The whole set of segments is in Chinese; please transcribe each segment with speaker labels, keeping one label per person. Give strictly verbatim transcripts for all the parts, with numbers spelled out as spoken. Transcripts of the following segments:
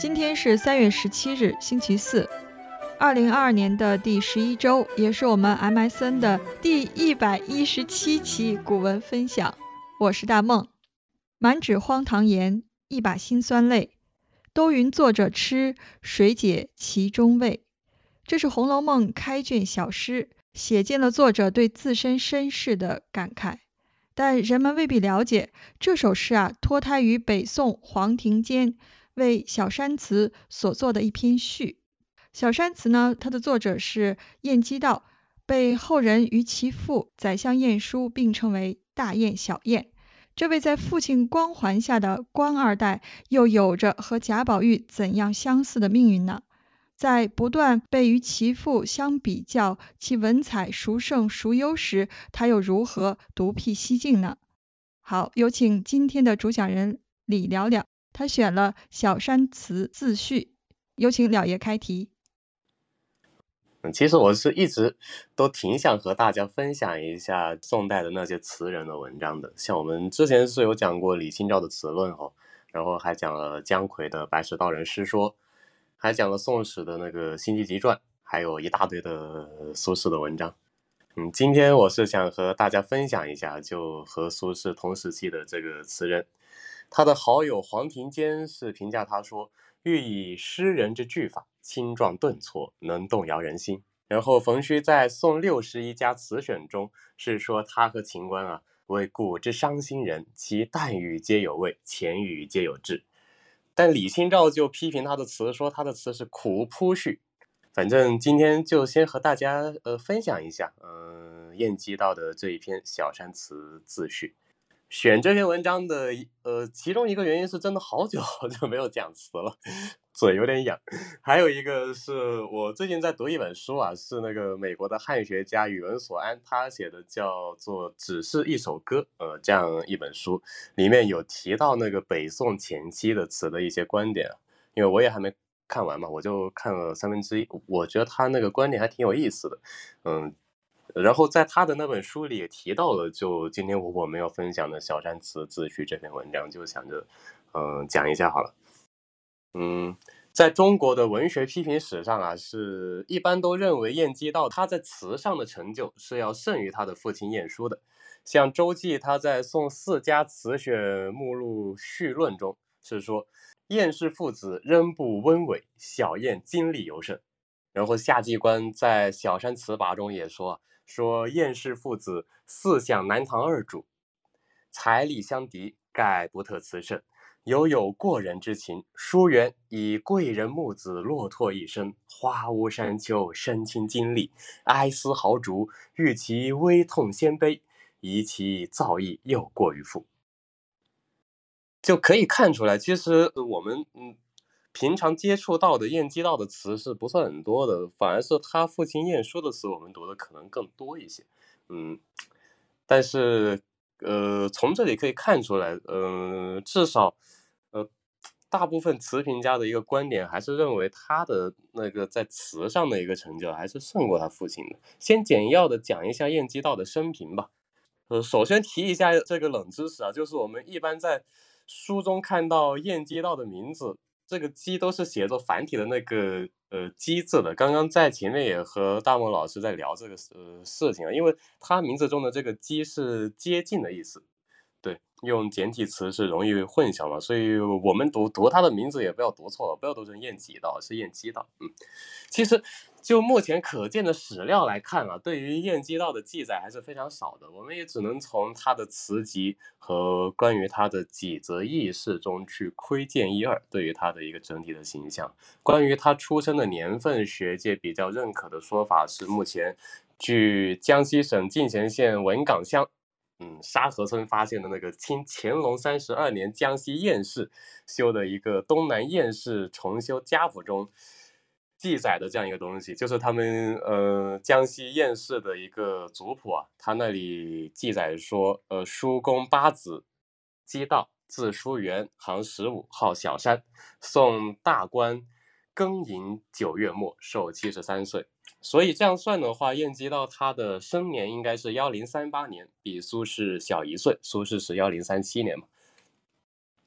Speaker 1: 今天是三月十七日，星期四，二零二二年的第十一周，也是我们 M S N 的第一百一十七期古文分享。我是大梦。满纸荒唐言，一把辛酸泪，都云作者痴，谁解其中味？这是《红楼梦》开卷小诗，写尽了作者对自身身世的感慨。但人们未必了解，这首诗啊，脱胎于北宋黄庭坚为小山词所作的一篇序。小山词呢，它的作者是晏几道，被后人与其父宰相晏殊并称为大晏、小晏。这位在父亲光环下的官二代，又有着和贾宝玉怎样相似的命运呢？在不断被与其父相比较其文采孰胜孰优时，他又如何独辟蹊径呢？好，有请今天的主讲人李了了，他选了小山词自序，有请了爷开题。
Speaker 2: 嗯，其实我是一直都挺想和大家分享一下宋代的那些词人的文章的，像我们之前是有讲过李清照的词论哦，然后还讲了姜夔的白石道人诗说，还讲了宋史的那个辛弃疾传，还有一大堆的苏轼的文章。嗯，今天我是想和大家分享一下，就和苏轼同时期的这个词人，他的好友黄庭坚是评价他说，欲以诗人之句法，清壮顿挫，能动摇人心。然后冯虚在宋六十一家词选中是说他和秦观啊，为古之伤心人，其淡语皆有味，浅语皆有志。但李清照就批评他的词，说他的词是苦铺叙。反正今天就先和大家呃分享一下，嗯、呃，晏几道的这一篇小山词自序。选这篇文章的呃，其中一个原因是真的好久好久没有讲词了，嘴有点痒。还有一个是我最近在读一本书啊，是那个美国的汉学家宇文所安他写的，叫做《只是一首歌》呃，这样一本书，里面有提到那个北宋前期的词的一些观点。因为我也还没看完嘛，我就看了三分之一，我觉得他那个观点还挺有意思的，嗯。然后在他的那本书里也提到了，就今天我们要分享的小山词自序这篇文章，就想着嗯讲一下好了。嗯，在中国的文学批评史上啊，是一般都认为晏几道他在词上的成就是要胜于他的父亲晏殊的。像周记他在宋四家词选目录序论中是说，晏氏父子仍不温伟，小晏精力尤甚。然后夏季观在小山词跋中也说，说晏氏父子四享南唐二主，财力相敌，盖不特词圣，犹有过人之情。书源以贵人木子落拓一生，花无山丘，身轻经历，哀思豪竹，欲其微痛先悲，疑其造诣又过于富。就可以看出来，其实我们嗯平常接触到的晏几道的词是不算很多的，反而是他父亲晏殊的词我们读的可能更多一些。嗯，但是呃从这里可以看出来，嗯、呃，至少呃大部分词评家的一个观点还是认为他的那个在词上的一个成就还是胜过他父亲的。先简要的讲一下晏几道的生平吧。呃，首先提一下这个冷知识啊，就是我们一般在书中看到晏几道的名字，这个几都是写作繁体的那个呃几字的。刚刚在前面也和大梦老师在聊这个呃事情啊，因为他名字中的这个几是接近的意思，对，用简体词是容易混淆嘛，所以我们读读他的名字也不要读错了，不要读成晏几道，是晏几道。嗯，其实就目前可见的史料来看啊，对于晏几道的记载还是非常少的，我们也只能从他的词集和关于他的几则轶事中去窥见一二，对于他的一个整体的形象。关于他出生的年份，学界比较认可的说法是，目前据江西省进贤县文岗乡嗯，沙河村发现的那个清乾隆三十二年江西堰市修的一个东南堰市重修家谱中记载的这样一个东西，就是他们呃江西堰市的一个族谱啊，他那里记载说，呃叔公八子姬道，字叔元，行十五，号小山，宋大观庚寅九月末，寿七十三岁。所以这样算的话，晏几道他的生年应该是一零三八年，比苏轼小一岁，苏轼是一零三七年嘛。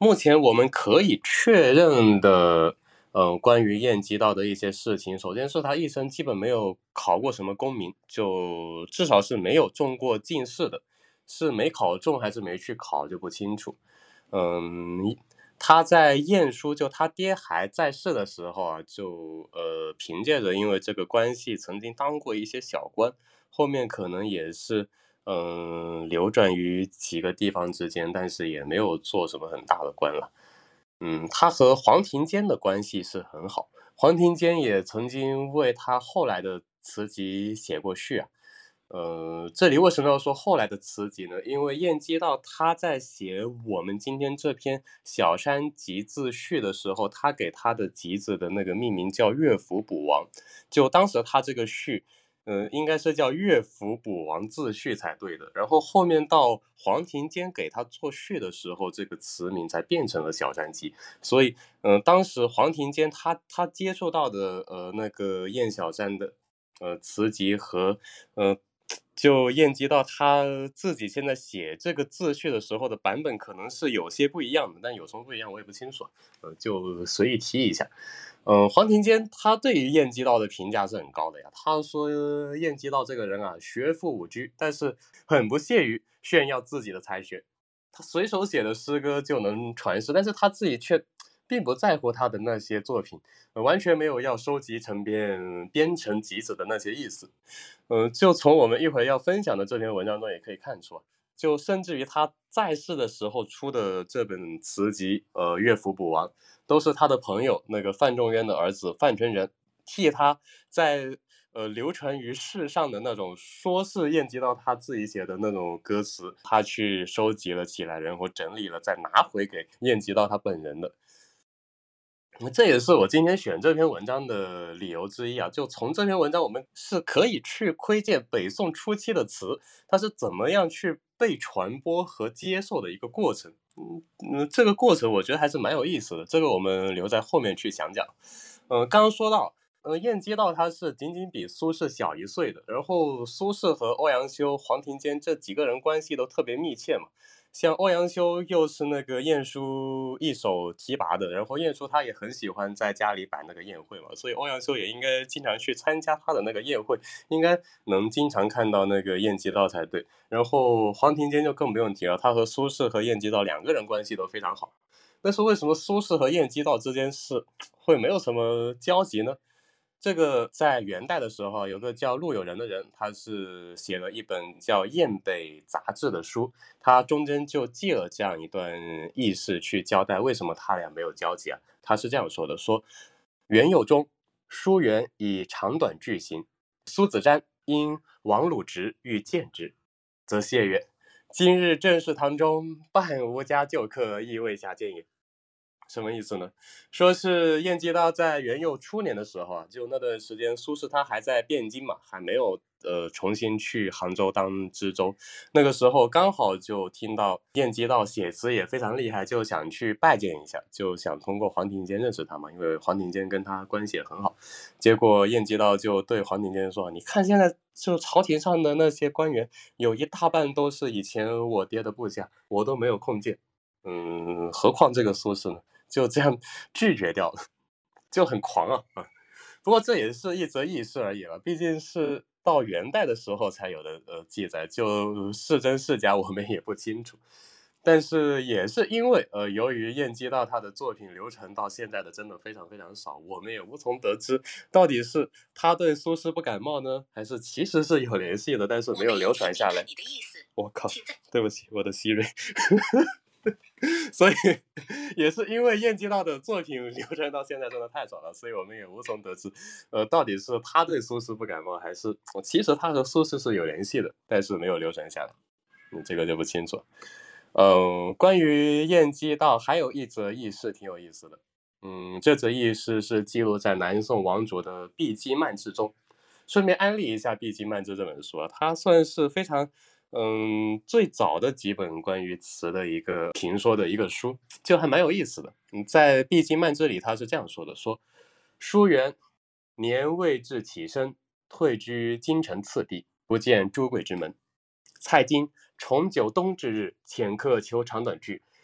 Speaker 2: 目前我们可以确认的，嗯，关于晏几道的一些事情，首先是他一生基本没有考过什么功名，就至少是没有中过进士的，是没考中还是没去考就不清楚。嗯，他在晏殊就他爹还在世的时候啊，就呃凭借着因为这个关系曾经当过一些小官，后面可能也是嗯流转于几个地方之间，但是也没有做什么很大的官了。嗯，他和黄庭坚的关系是很好，黄庭坚也曾经为他后来的词集写过序啊。呃，这里为什么要说后来的词集呢？因为晏几道他在写我们今天这篇小山集字序的时候，他给他的集子的那个命名叫乐府补王，就当时他这个序呃，应该是叫乐府补王自序才对的。然后后面到黄庭坚给他作序的时候，这个词名才变成了小山集。所以，嗯、呃，当时黄庭坚他他接触到的呃那个燕小山的呃词集和呃就晏几道他自己现在写这个自序的时候的版本可能是有些不一样的，但有什么不一样我也不清楚，呃，就随意提一下。嗯，黄庭坚他对于晏几道的评价是很高的呀。他说晏几道这个人啊，学富五车，但是很不屑于炫耀自己的才学。他随手写的诗歌就能传世，但是他自己却并不在乎他的那些作品，呃完全没有要收集成编、编成集子的那些意思。嗯，就从我们一会儿要分享的这篇文章中也可以看出啊，就甚至于他在世的时候出的这本词集，呃，乐府补王，都是他的朋友那个范仲淹的儿子范纯仁替他在呃流传于世上的那种说是晏几道他自己写的那种歌词，他去收集了起来，然后整理了，再拿回给晏几道他本人的。这也是我今天选这篇文章的理由之一啊，就从这篇文章我们是可以去窥见北宋初期的词，它是怎么样去被传播和接受的一个过程。嗯嗯，这个过程我觉得还是蛮有意思的，这个我们留在后面去讲讲。呃，刚刚说到，呃，晏几道他是仅仅比苏轼小一岁的，然后苏轼和欧阳修、黄庭坚这几个人关系都特别密切嘛。像欧阳修又是那个晏殊一手提拔的，然后晏殊他也很喜欢在家里摆那个宴会嘛，所以欧阳修也应该经常去参加他的那个宴会，应该能经常看到那个晏几道才对。然后黄庭坚就更不用提了，他和苏轼和晏几道两个人关系都非常好。但是为什么苏轼和晏几道之间是会没有什么交集呢？这个在元代的时候，有个叫陆友仁的人，他是写了一本叫《晏北杂志》的书，他中间就记了这样一段轶事去交代为什么他俩没有交集啊。他是这样说的：说元佑中，叔元以长短句行，苏子瞻因王鲁直欲见之，则谢曰：今日正事堂中，半无家旧客，亦未暇见也。什么意思呢？说是晏几道在元佑初年的时候啊，就那段时间苏轼他还在汴京嘛，还没有呃重新去杭州当知州。那个时候刚好就听到晏几道写词也非常厉害，就想去拜见一下，就想通过黄庭坚认识他嘛，因为黄庭坚跟他关系也很好。结果晏几道就对黄庭坚说：你看现在就朝廷上的那些官员，有一大半都是以前我爹的部下，我都没有空见。嗯，何况这个苏轼呢？就这样拒绝掉了，就很狂啊！啊，不过这也是一则轶事而已了，毕竟是到元代的时候才有的呃记载，就是真是假我们也不清楚。但是也是因为呃，由于晏几道他的作品流传到现在的真的非常非常少，我们也无从得知到底是他对苏轼不感冒呢，还是其实是有联系的，但是没有流传下来。我靠，对不起，我的希瑞。所以也是因为晏几道的作品流传到现在真的太少了，所以我们也无从得知，呃，到底是他对苏轼不感冒，还是其实他和苏轼是有联系的，但是没有流传下来，嗯，这个就不清楚。嗯，关于晏几道还有一则轶事挺有意思的，嗯，这则轶事是记录在南宋王主的《碧鸡漫志》中。顺便安利一下《碧鸡漫志》这本书啊，它算是非常嗯最早的几本关于词的一个评说的一个书，就还蛮有意思的。嗯，在《碧鸡漫志》里，他是这样说的：说叔元年未至起身，退居京城次第，不见诸贵之门。蔡京重九冬之日，遣客求长短句，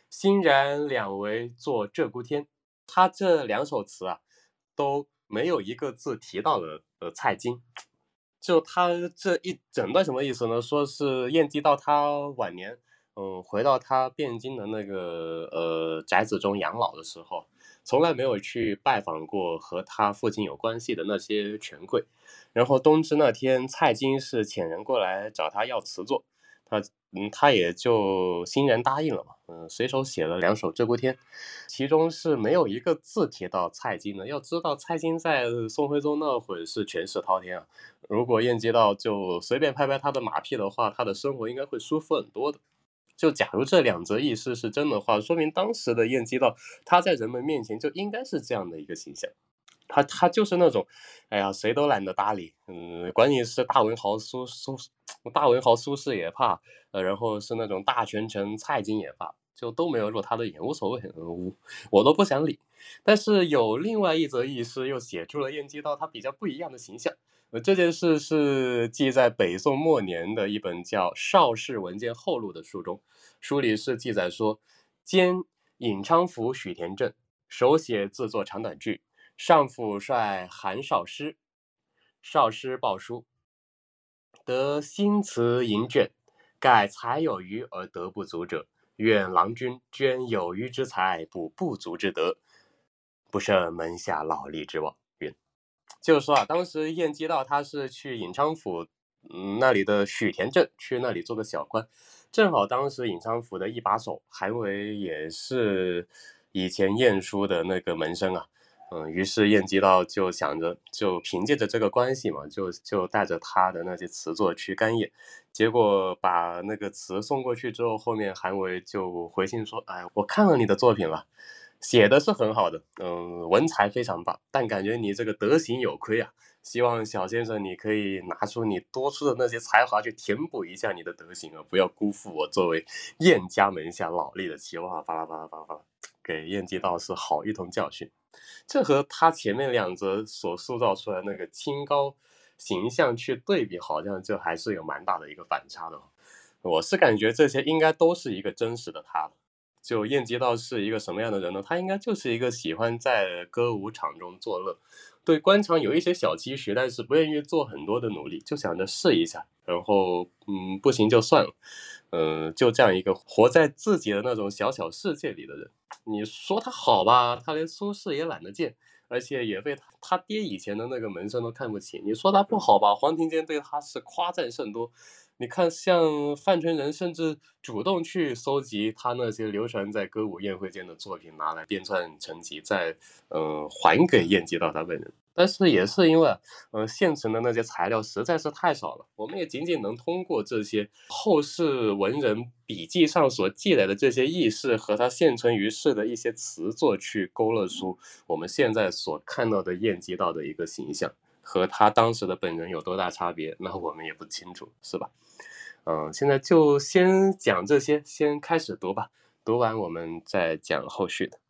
Speaker 2: 欣然两为作鹧鸪天。他这两首词啊，都没有一个字提到了呃蔡京。就他这一整段什么意思呢？说是晏几道他晚年，嗯，回到他汴京的那个呃宅子中养老的时候，从来没有去拜访过和他父亲有关系的那些权贵。然后冬至那天，蔡京是遣人过来找他要词作，他嗯他也就欣然答应了嘛，嗯，随手写了两首鹧鸪天，其中是没有一个字提到蔡京的。要知道蔡京在宋徽宗那会儿是权势滔天啊，如果晏几道就随便拍拍他的马屁的话，他的生活应该会舒服很多的。就假如这两则轶事是真的话，说明当时的晏几道他在人们面前就应该是这样的一个形象。他他就是那种，哎呀，谁都懒得搭理，嗯，管你是大文豪苏苏大文豪苏轼也怕，呃，然后是那种大权臣蔡京也罢，就都没有入他的眼，无所谓，嗯，我都不想理。但是有另外一则轶事又写出了晏几道他比较不一样的形象。呃，这件事是记在北宋末年的一本叫《邵氏文件后录》的书中，书里是记载说，兼尹昌府许田镇，手写自作长短句，上府率韩少师，少师报书，得新词盈卷，盖才有余而德不足者，愿郎君捐有余之财，补不足之德，不胜门下劳力之望。云就是说啊，当时晏几道他是去尹昌府，嗯，那里的许田镇去那里做个小官，正好当时尹昌府的一把手韩维也是以前晏殊的那个门生啊。嗯，于是晏几道就想着，就凭借着这个关系嘛，就就带着他的那些词作去干谒。结果把那个词送过去之后，后面韩维就回信说：“哎，我看了你的作品了，写的是很好的，嗯，文采非常棒，但感觉你这个德行有亏啊。希望小先生你可以拿出你多出的那些才华去填补一下你的德行啊，不要辜负我作为晏家门下老力的期望。”巴拉巴拉巴拉巴拉，给晏几道是好一通教训。这和他前面两则所塑造出来那个清高形象去对比，好像就还是有蛮大的一个反差的。我是感觉这些应该都是一个真实的他。就晏几道是一个什么样的人呢？他应该就是一个喜欢在歌舞场中作乐，对官场有一些小期许，但是不愿意做很多的努力，就想着试一下，然后嗯不行就算了，嗯，就这样一个活在自己的那种小小世界里的人。你说他好吧，他连苏轼也懒得见，而且也被他他爹以前的那个门生都看不起。你说他不好吧，黄庭坚对他是夸赞甚多。你看，像范纯仁甚至主动去搜集他那些流传在歌舞宴会间的作品，拿来编撰成集，再呃还给晏几道他本人。但是也是因为呃现成的那些材料实在是太少了，我们也仅仅能通过这些后世文人笔记上所记载的这些轶事和他现存于世的一些词作去勾勒出我们现在所看到的晏几道的一个形象。和他当时的本人有多大差别，那我们也不清楚，是吧？嗯，现在就先讲这些，先开始读吧，读完我们再讲后续的。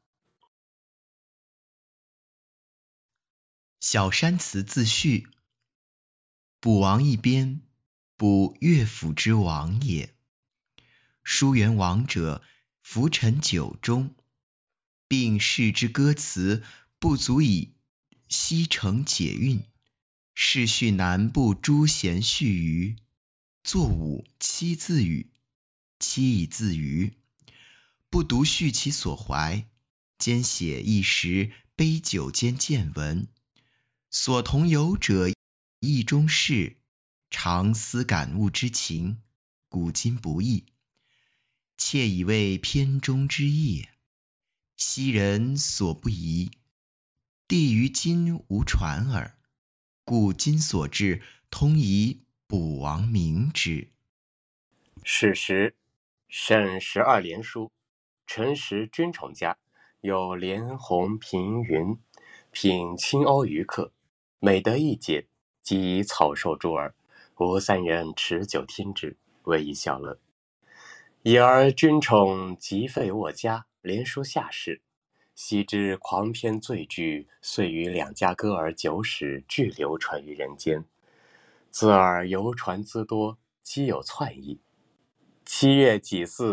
Speaker 3: 小山词自序。卜王一边，卜乐府之王也。书元王者，浮沉九中，并视之歌词不足以悉成解韵，是叙南部诸贤序余，作五七字语，七以自娱，不独叙其所怀，兼写一时杯酒间见闻，所同游者意中事，常思感悟之情，古今不易，窃以为篇中之意。昔人所不疑，帝于今无传耳，故今所至，通以卜王明之。
Speaker 2: 是时，沈十二连书，陈时君宠家，有连鸿、平云，品青瓯于客，每得一解，即以草授诸儿。吾三人持酒听之，为一笑乐。已而君宠即废我家，连书下士。昔之狂篇醉句，遂于两家歌儿酒史俱流传于人间。自尔游传资多，皆有篡意。七月己巳，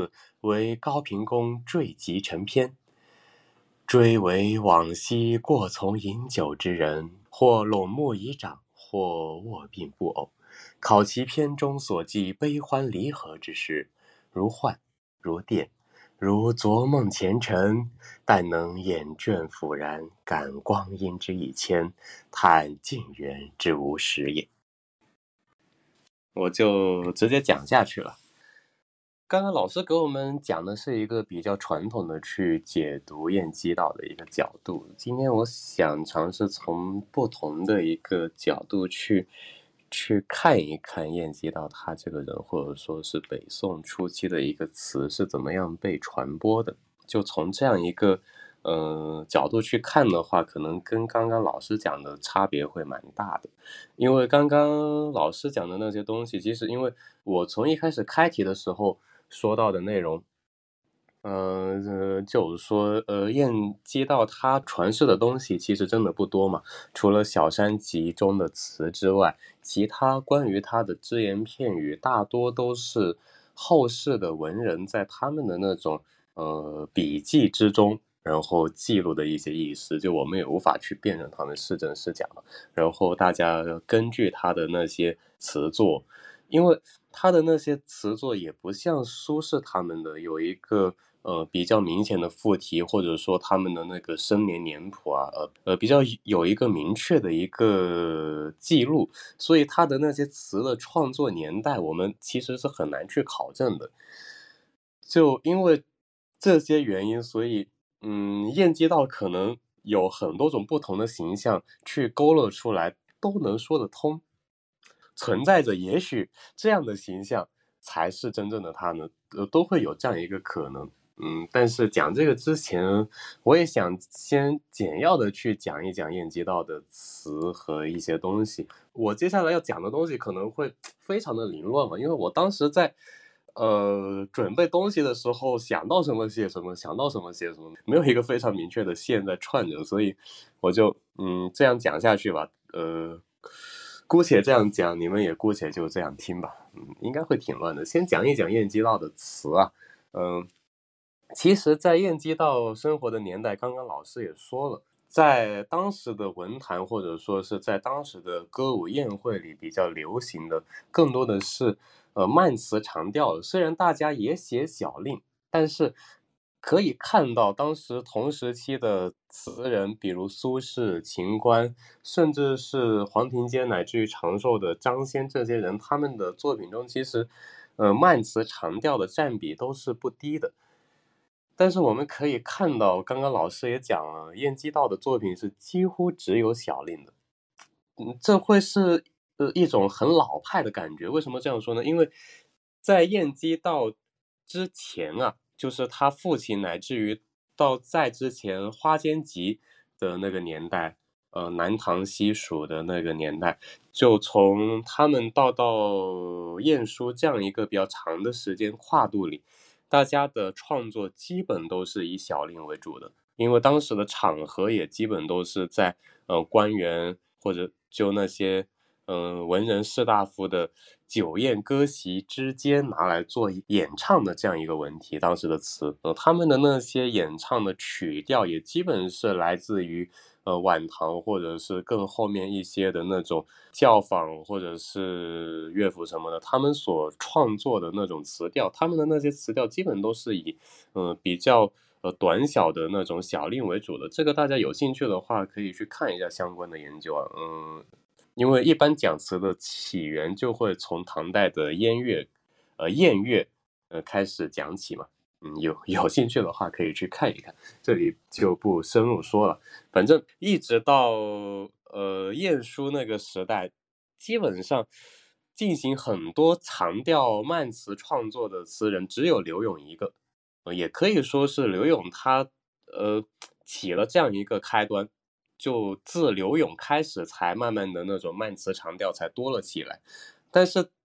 Speaker 2: 为高平公坠疾成篇。追为往昔过从饮酒之人，或陇目以长，或卧病不偶，考其篇中所记悲欢离合之事，如幻如电，如昨梦前尘，但能眼倦复然，感光阴之一千，叹近缘之无实也。我就直接讲下去了。刚刚老师给我们讲的是一个比较传统的去解读晏几道的一个角度，今天我想尝试从不同的一个角度去去看一看晏几道他这个人，或者说是北宋初期的一个词是怎么样被传播的。就从这样一个呃角度去看的话，可能跟刚刚老师讲的差别会蛮大的。因为刚刚老师讲的那些东西，其实因为我从一开始开题的时候说到的内容，呃，呃就是说，呃，晏几道他传世的东西其实真的不多嘛，除了《小山集》中的词之外，其他关于他的只言片语，大多都是后世的文人在他们的那种呃笔记之中，然后记录的一些意思，就我们也无法去辨认他们是真是假嘛。然后大家根据他的那些词作。因为他的那些词作也不像苏轼他们的有一个呃比较明显的附题，或者说他们的那个生年年谱啊，呃呃比较有一个明确的一个记录，所以他的那些词的创作年代，我们其实是很难去考证的。就因为这些原因，所以嗯，晏几道可能有很多种不同的形象去勾勒出来，都能说得通。存在着也许这样的形象才是真正的他呢，呃，都会有这样一个可能。嗯，但是讲这个之前，我也想先简要的去讲一讲晏几道的词和一些东西。我接下来要讲的东西可能会非常的凌乱嘛，因为我当时在呃准备东西的时候，想到什么写什么，想到什么写什么，没有一个非常明确的线在串着，所以我就嗯这样讲下去吧。呃。姑且这样讲，你们也姑且就这样听吧。嗯，应该会挺乱的。先讲一讲晏几道的词啊。嗯，其实在晏几道生活的年代，刚刚老师也说了，在当时的文坛或者说是在当时的歌舞宴会里比较流行的，更多的是呃慢词长调的。虽然大家也写小令，但是可以看到当时同时期的词人，比如苏轼、秦观，甚至是黄庭坚乃至于长寿的张先这些人，他们的作品中其实呃慢词长调的占比都是不低的。但是我们可以看到，刚刚老师也讲了，晏几道的作品是几乎只有小令的。嗯，这会是呃一种很老派的感觉。为什么这样说呢？因为在晏几道之前啊，就是他父亲乃至于到在之前花间集的那个年代，呃，南唐西蜀的那个年代，就从他们到到晏殊这样一个比较长的时间跨度里，大家的创作基本都是以小令为主的。因为当时的场合也基本都是在呃官员或者就那些嗯、呃、文人士大夫的酒宴歌席之间拿来做演唱的这样一个文题，当时的词，呃他们的那些演唱的曲调也基本是来自于呃晚唐或者是更后面一些的那种教坊或者是乐府什么的，他们所创作的那种词调，他们的那些词调基本都是以嗯、呃、比较呃短小的那种小令为主的。这个大家有兴趣的话可以去看一下相关的研究啊。嗯，因为一般讲词的起源就会从唐代的燕乐呃燕乐呃开始讲起嘛。嗯，有有兴趣的话可以去看一看，这里就不深入说了。反正一直到呃晏殊那个时代，基本上进行很多长调慢词创作的词人只有柳永一个。呃也可以说是柳永他呃起了这样一个开端，就自柳永开始才慢慢的那种慢词长调才多了起来。但是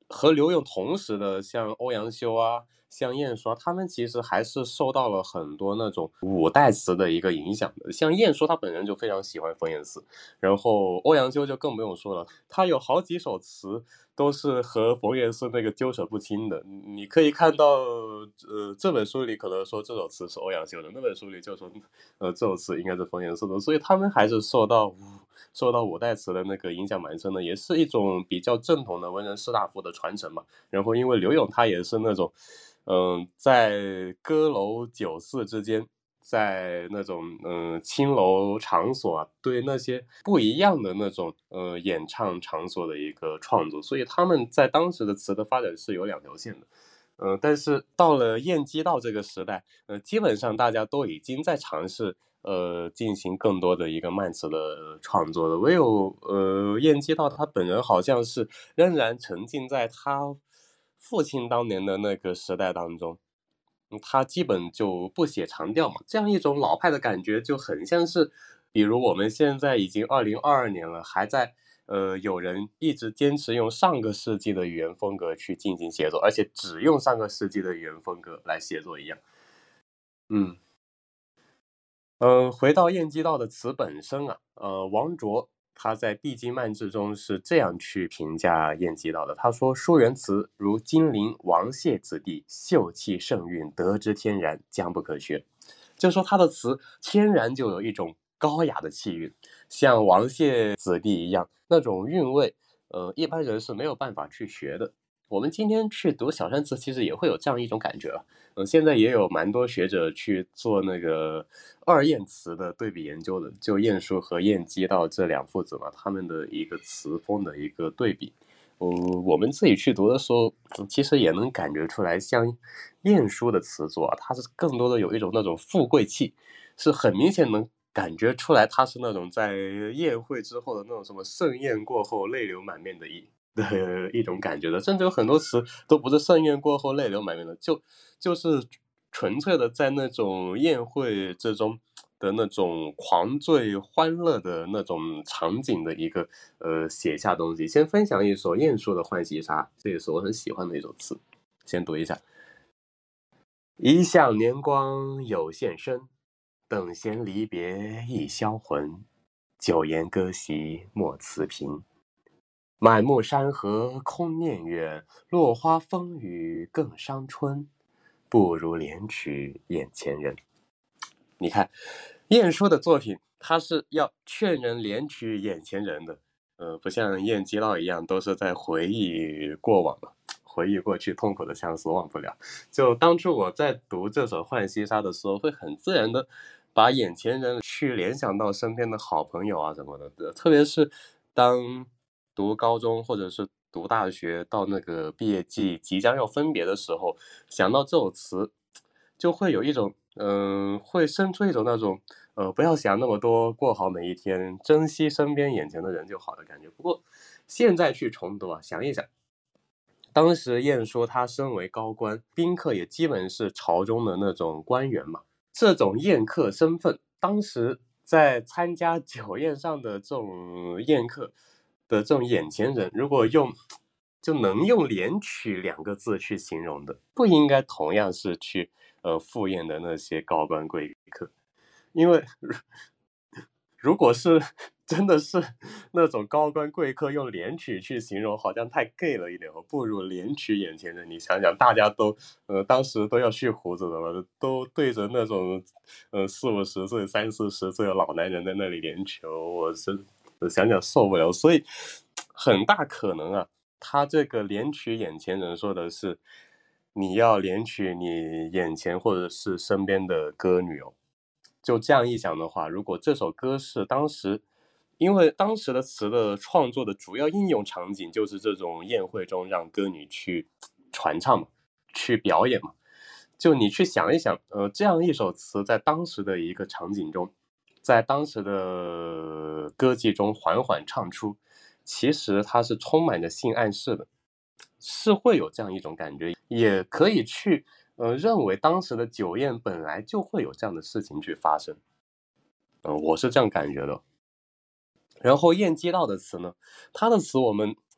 Speaker 2: 和刘永同时的，像欧阳修啊，像晏殊啊，他们其实还是受到了很多那种五代词的一个影响的。像晏殊他本人就非常喜欢冯延巳，然后欧阳修就更不用说了，他有好几首词都是和冯延巳那个纠扯不清的。你可以看到，呃，这本书里可能说这首词是欧阳修的，那本书里就说，呃，这首词应该是冯延巳的，所以他们还是受到受到五代词的那个影响蛮深的，也是一种比较正统的文人士大夫的传承嘛。然后因为刘永他也是那种，嗯、在歌楼酒肆之间，在那种嗯青楼场所啊，对那些不一样的那种呃演唱场所的一个创作，所以他们在当时的词的发展是有两条线的。呃，但是到了晏几道这个时代，呃，基本上大家都已经在尝试呃进行更多的一个慢词的创作了，唯有呃晏几道他本人好像是仍然沉浸在他父亲当年的那个时代当中。嗯他基本就不写长调嘛，这样一种老派的感觉就很像是，比如我们现在已经二零二二年了，还在呃有人一直坚持用上个世纪的语言风格去进行写作，而且只用上个世纪的语言风格来写作一样。嗯。嗯，回到晏几道的词本身啊，呃，王卓他在《帝京漫志》中是这样去评价晏几道的，他说：“书园词如金陵王谢子弟，秀气盛韵，德之天然，将不可学。”就说他的词天然就有一种高雅的气韵，像王谢子弟一样，那种韵味，呃，一般人是没有办法去学的。我们今天去读小山词，其实也会有这样一种感觉啊。嗯，现在也有蛮多学者去做那个二晏词的对比研究的，就晏殊和晏几道这两父子嘛，他们的一个词风的一个对比。嗯，我们自己去读的时候，嗯其实也能感觉出来，像晏殊的词作啊，它是更多的有一种那种富贵气，是很明显能感觉出来，他是那种在宴会之后的那种什么盛宴过后泪流满面的一的一种感觉的，甚至有很多词都不是盛宴过后泪流满面的，就就是纯粹的在那种宴会之中的那种狂醉欢乐的那种场景的一个呃写下东西。先分享一首晏殊的《浣溪沙》，这也是我很喜欢的一首词，先读一下。一向年光有限身，等闲离别易销魂。酒言歌席莫辞频，满目山河空念远，落花风雨更伤春。不如怜取眼前人。你看，晏殊的作品，他是要劝人怜取眼前人的，呃，不像晏几道一样，都是在回忆过往了，回忆过去痛苦的相思忘不了。就当初我在读这首《浣溪沙》的时候，会很自然的把眼前人去联想到身边的好朋友啊什么的，特别是当读高中或者是读大学到那个毕业季即将要分别的时候，想到这首词，就会有一种嗯、呃会生出一种那种呃不要想那么多，过好每一天，珍惜身边眼前的人就好的感觉。不过现在去重读啊，想一想，当时晏殊他身为高官，宾客也基本是朝中的那种官员嘛，这种宴客身份，当时在参加酒宴上的这种宴客的这种眼前人，如果用就能用怜取两个字去形容的，不应该同样是去呃赴宴的那些高官贵客，因为如果是真的是那种高官贵客用怜取去形容，好像太 gay 了一点哦，不如怜取眼前人。你想想，大家都呃当时都要蓄胡子的嘛，都对着那种呃四五十岁、三四十岁的老男人在那里怜取，我是我想想受不了。所以很大可能啊，他这个怜取眼前人说的是你要怜取你眼前或者是身边的歌女哦。就这样一想的话，如果这首歌是当时，因为当时的词的创作的主要应用场景就是这种宴会中让歌女去传唱嘛，去表演嘛。就你去想一想，呃，这样一首词在当时的一个场景中，在当时的歌妓中缓缓唱出，其实它是充满着性暗示的，是会有这样一种感觉，也可以去呃认为当时的酒宴本来就会有这样的事情去发生，嗯、呃我是这样感觉的。然后晏几道的词呢，他的词我们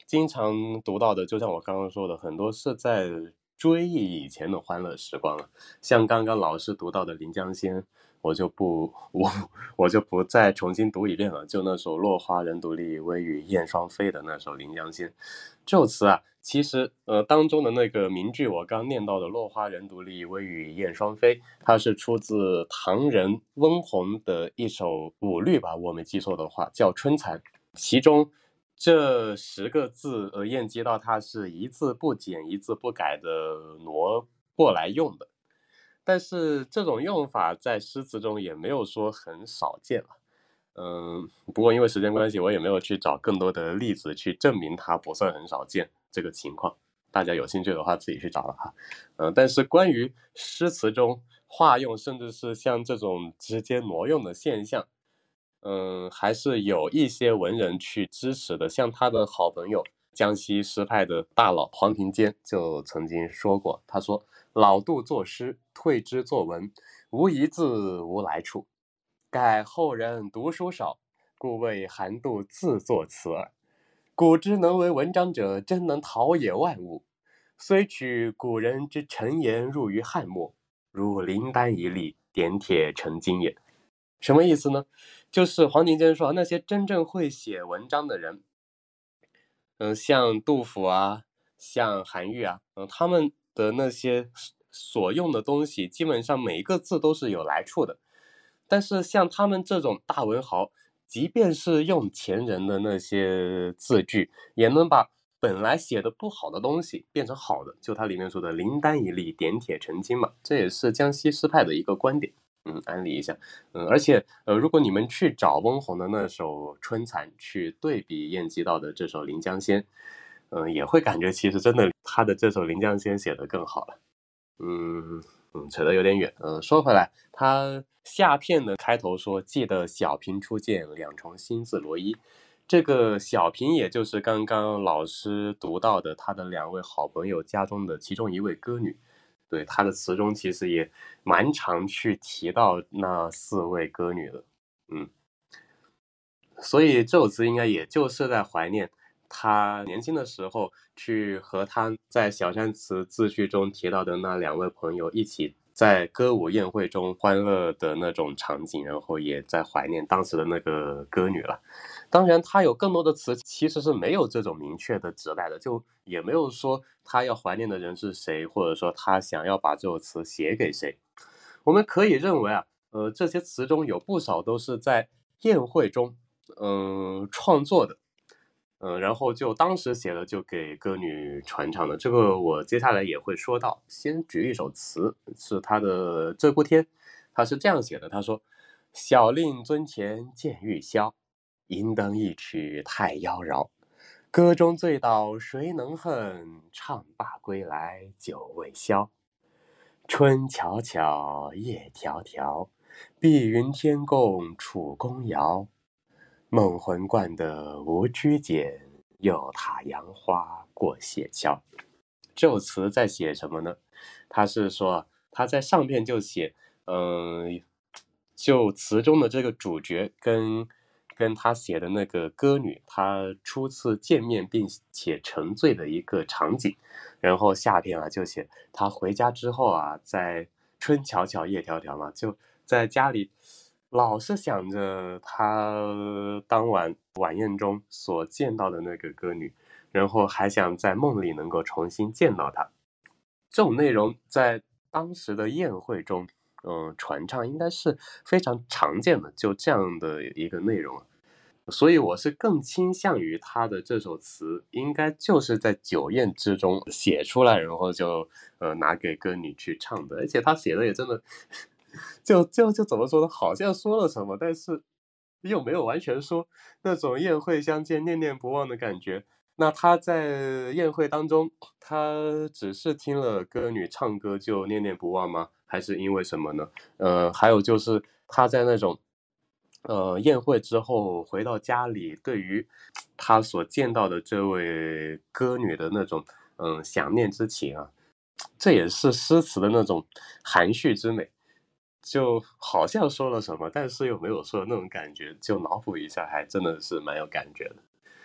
Speaker 2: 经常读到的，就像我刚刚说的，很多是在追忆以前的欢乐时光了。像刚刚老师读到的《临江仙》，我就不我我就不再重新读一遍了，就那首落花人独立，微雨燕双飞的那首《临江仙》。这首词啊，其实呃当中的那个名句我刚念到的落花人独立，微雨燕双飞，它是出自唐人温洪的一首五律吧，我没记错的话叫《春蚕》，其中这十个字呃燕接到它是一字不减一字不改的挪过来用的，但是这种用法在诗词中也没有说很少见了。嗯，不过因为时间关系，我也没有去找更多的例子去证明它不算很少见这个情况。大家有兴趣的话自己去找了哈。嗯，但是关于诗词中化用，甚至是像这种直接挪用的现象，嗯，还是有一些文人去支持的。像他的好朋友江西诗派的大佬黄庭坚就曾经说过，他说：老杜作诗，退之作文，无一字无来处。盖后人读书少，故谓韩杜自作词耳。古之能为文章者，真能陶冶万物。虽取古人之陈言入于汉末，如灵丹一粒，点铁成金也。什么意思呢？就是黄庭坚说，那些真正会写文章的人，嗯，像杜甫啊，像韩愈啊，嗯，他们的那些所用的东西，基本上每一个字都是有来处的。但是像他们这种大文豪，即便是用前人的那些字句，也能把本来写的不好的东西变成好的，就他里面说的灵丹一粒，点铁成金嘛，这也是江西诗派的一个观点。嗯，安利一下。嗯，而且呃，如果你们去找温洪的那首《春蚕》去对比晏几道的这首《临江仙》，嗯，也会感觉其实真的他的这首《临江仙》写得更好了。嗯嗯，扯得有点远。嗯，说回来，他下片的开头说：记得小平初见，两重心字罗衣。这个小平也就是刚刚老师读到的他的两位好朋友家中的其中一位歌女。对，他的词中其实也蛮常去提到那四位歌女的。嗯，所以这首词应该也就是在怀念他年轻的时候去和他在小山词自序中提到的那两位朋友一起在歌舞宴会中欢乐的那种场景，然后也在怀念当时的那个歌女了。当然他有更多的词其实是没有这种明确的指代的，就也没有说他要怀念的人是谁，或者说他想要把这首词写给谁。我们可以认为啊，呃，这些词中有不少都是在宴会中嗯、呃创作的。嗯、呃，然后就当时写了就给歌女传唱的，这个我接下来也会说到。先举一首词，是他的《鹧鸪天》，他是这样写的，他说：小令尊前见玉箫，银灯一曲太妖娆。歌中醉倒谁能恨，唱罢归来酒未消。春悄悄，夜迢迢，碧云天共楚宫摇。梦魂惯得无拘简，又踏杨花过谢桥。这首词在写什么呢？他是说他在上片就写，嗯，就词中的这个主角跟跟他写的那个歌女，他初次见面并且沉醉的一个场景。然后下片啊就写他回家之后啊，在春悄悄夜迢迢嘛，就在家里老是想着他当晚晚宴中所见到的那个歌女，然后还想在梦里能够重新见到她。这种内容在当时的宴会中，嗯，传唱应该是非常常见的，就这样的一个内容。所以我是更倾向于他的这首词应该就是在酒宴之中写出来，然后就呃拿给歌女去唱的。而且他写的也真的就就就怎么说呢，好像说了什么，但是又没有完全说，那种宴会相见念念不忘的感觉。那他在宴会当中，他只是听了歌女唱歌就念念不忘吗？还是因为什么呢？呃，还有就是他在那种呃宴会之后回到家里，对于他所见到的这位歌女的那种嗯想念之情啊，这也是诗词的那种含蓄之美。就好像说了什么，但是又没有说的那种感觉，就脑补一下，还真的是蛮有感觉的。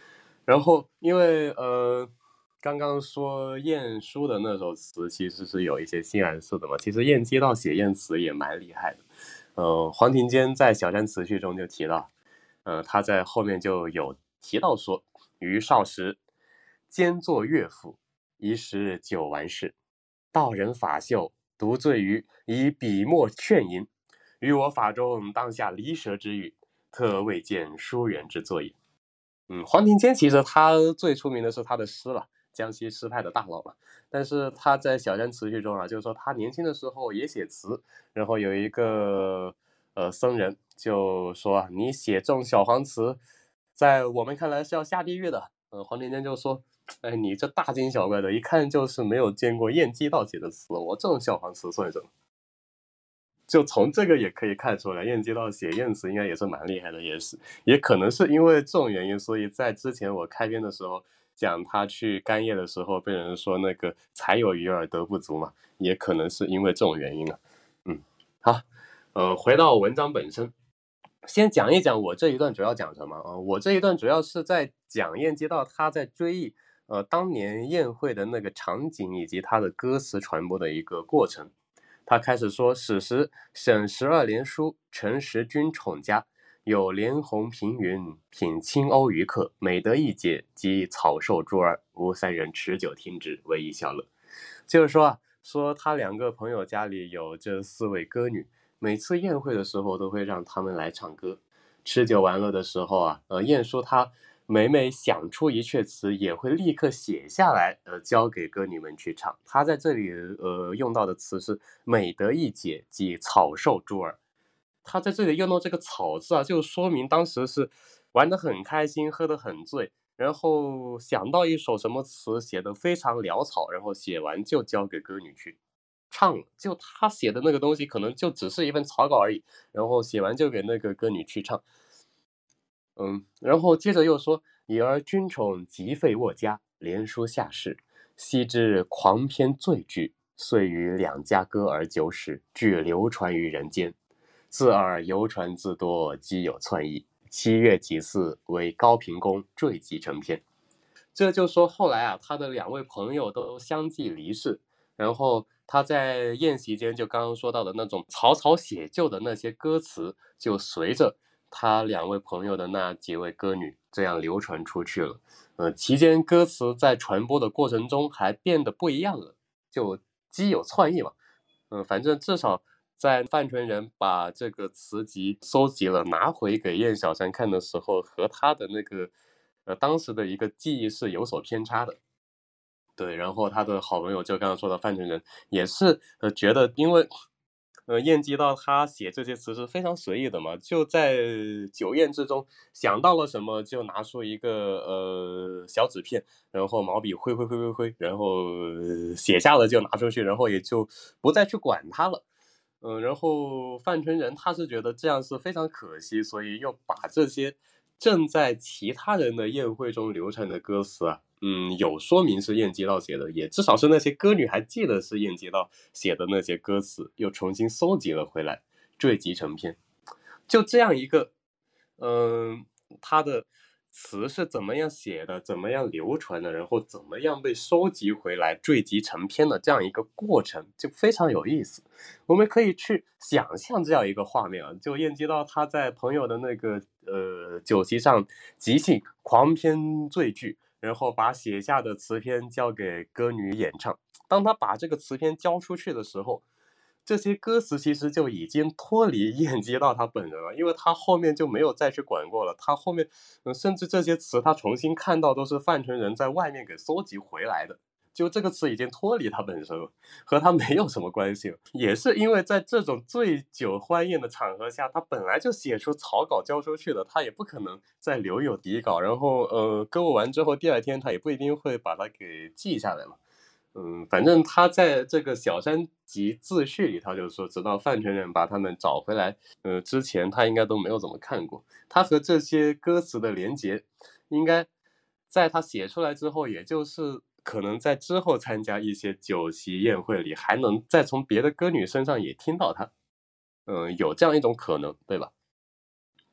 Speaker 2: 然后因为呃，刚刚说晏殊的那首词其实是有一些新元素的嘛，其实晏几道写晏词也蛮厉害的。呃，黄庭坚在《小山词序》中就提到，呃，他在后面就有提到说，余少时，兼作乐府，一时久完事，道人法秀，独醉于以笔墨劝吟，于我法中当下离舌之语，特未见疏远之作也。嗯，黄庭坚其实他最出名的是他的诗了，江西诗派的大佬嘛。但是他在《小山词序》中啊，就是说他年轻的时候也写词，然后有一个呃僧人就说啊，你写这种小黄词，在我们看来是要下地狱的。呃，黄庭坚就说，哎，你这大惊小怪的，一看就是没有见过晏几道写的词，我这种小黄词算什么？就从这个也可以看出来，晏几道写晏词应该也是蛮厉害的，也是也可能是因为这种原因，所以在之前我开篇的时候讲他去干叶的时候，被人说那个才有余而德不足嘛，也可能是因为这种原因啊。嗯，好，呃，回到文章本身，先讲一讲我这一段主要讲什么啊、呃？我这一段主要是在讲晏几道他在追忆呃当年宴会的那个场景以及他的歌词传播的一个过程。他开始说，史时省十二连书，陈时君宠家，有莲红平云，品青瓯于客，每得一解，及草兽诸儿，吾三人持久听之，唯一笑乐。就是说啊，说他两个朋友家里有这四位歌女，每次宴会的时候都会让他们来唱歌。吃酒玩乐的时候啊，呃，晏殊他每每想出一阙词，也会立刻写下来，呃，交给歌女们去唱。他在这里呃用到的词是每得一解，即草兽诸儿。他在这里用到这个草字啊，就说明当时是玩得很开心，喝得很醉，然后想到一首什么词写得非常潦草，然后写完就交给歌女去唱了。就他写的那个东西可能就只是一份草稿而已，然后写完就给那个歌女去唱。嗯，然后接着又说，已而君宠极废沃家，连书下士，昔之狂篇醉句，遂于两家歌而久始，俱流传于人间。自尔游传自多，积有篡意。七月几次为高平公坠集成篇。这就说后来啊，他的两位朋友都相继离世，然后他在宴席间就刚刚说到的那种草草写就的那些歌词，就随着他两位朋友的那几位歌女这样流传出去了。呃，期间歌词在传播的过程中还变得不一样了，就既有创意嘛。嗯、呃，反正至少在范纯仁把这个词集收集了拿回给晏小山看的时候，和他的那个呃当时的一个记忆是有所偏差的。对，然后他的好朋友就刚刚说的范纯仁也是呃觉得，因为呃晏几道他写这些词是非常随意的嘛，就在酒宴之中想到了什么就拿出一个呃小纸片，然后毛笔挥挥挥挥挥，然后、呃写下了就拿出去，然后也就不再去管它了。嗯，然后范纯仁他是觉得这样是非常可惜，所以又把这些正在其他人的宴会中流传的歌词啊，嗯，有说明是晏几道写的，也至少是那些歌女还记得是晏几道写的那些歌词，又重新搜集了回来，缀集成篇。就这样一个，嗯，他的词是怎么样写的，怎么样流传的，然后怎么样被收集回来，缀集成篇的这样一个过程，就非常有意思。我们可以去想象这样一个画面啊，就晏几道他在朋友的那个呃酒席上即兴狂篇醉句，然后把写下的词篇交给歌女演唱。当他把这个词篇交出去的时候，这些歌词其实就已经脱离晏几道他本人了，因为他后面就没有再去管过了。他后面，嗯，甚至这些词他重新看到都是范纯仁在外面给搜集回来的。就这个词已经脱离他本身了，和他没有什么关系了。也是因为在这种醉酒欢宴的场合下，他本来就写出草稿交出去了，他也不可能再留有底稿，然后呃，歌舞完之后第二天他也不一定会把它给记下来嘛。嗯，反正他在这个小山集自序里，他就说，直到范纯仁把他们找回来，呃，之前他应该都没有怎么看过。他和这些歌词的连结，应该在他写出来之后，也就是可能在之后参加一些酒席宴会里，还能再从别的歌女身上也听到他。嗯、有这样一种可能，对吧？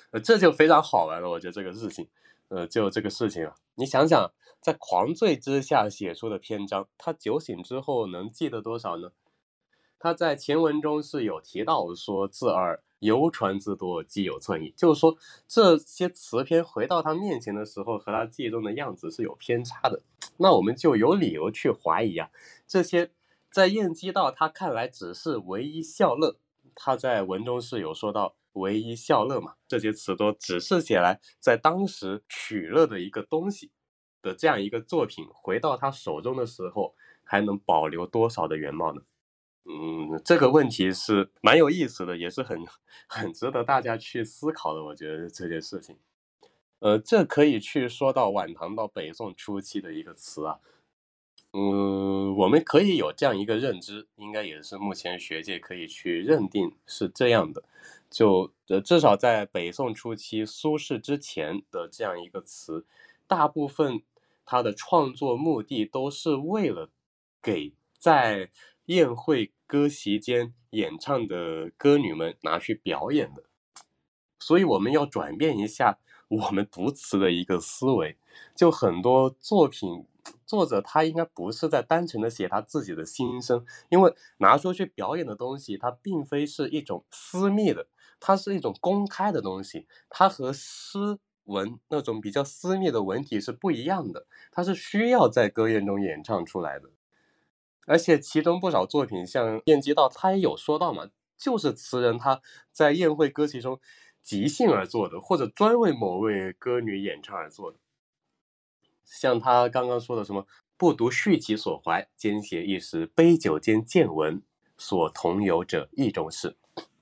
Speaker 2: 呃，这就非常好玩了，我觉得这个事情，呃，就这个事情啊，你想想，在狂醉之下写出的篇章，他酒醒之后能记得多少呢？他在前文中是有提到说字二游传之多，既有寸意，就是说这些词篇回到他面前的时候，和他记忆中的样子是有偏差的。那我们就有理由去怀疑啊，这些在晏几道他看来只是唯一笑乐，他在文中是有说到唯一笑乐嘛，这些词都只是写来在当时取乐的一个东西的这样一个作品，回到他手中的时候，还能保留多少的原貌呢？嗯，这个问题是蛮有意思的，也是很很值得大家去思考的，我觉得这件事情。呃，这可以去说到晚唐到北宋初期的一个词啊。嗯，我们可以有这样一个认知，应该也是目前学界可以去认定是这样的。就呃，至少在北宋初期苏轼之前的这样一个词，大部分他的创作目的都是为了给在宴会歌席间演唱的歌女们拿去表演的。所以我们要转变一下我们读词的一个思维，就很多作品作者他应该不是在单纯的写他自己的心声，因为拿出去表演的东西它并非是一种私密的，它是一种公开的东西，它和诗文那种比较私密的文体是不一样的，它是需要在歌宴中演唱出来的。而且其中不少作品像晏几道他也有说到嘛，就是词人他在宴会歌席中即兴而做的，或者专为某位歌女演唱而做的。像他刚刚说的什么不独叙其所怀，兼写一时杯酒间见闻，所同游者意中事。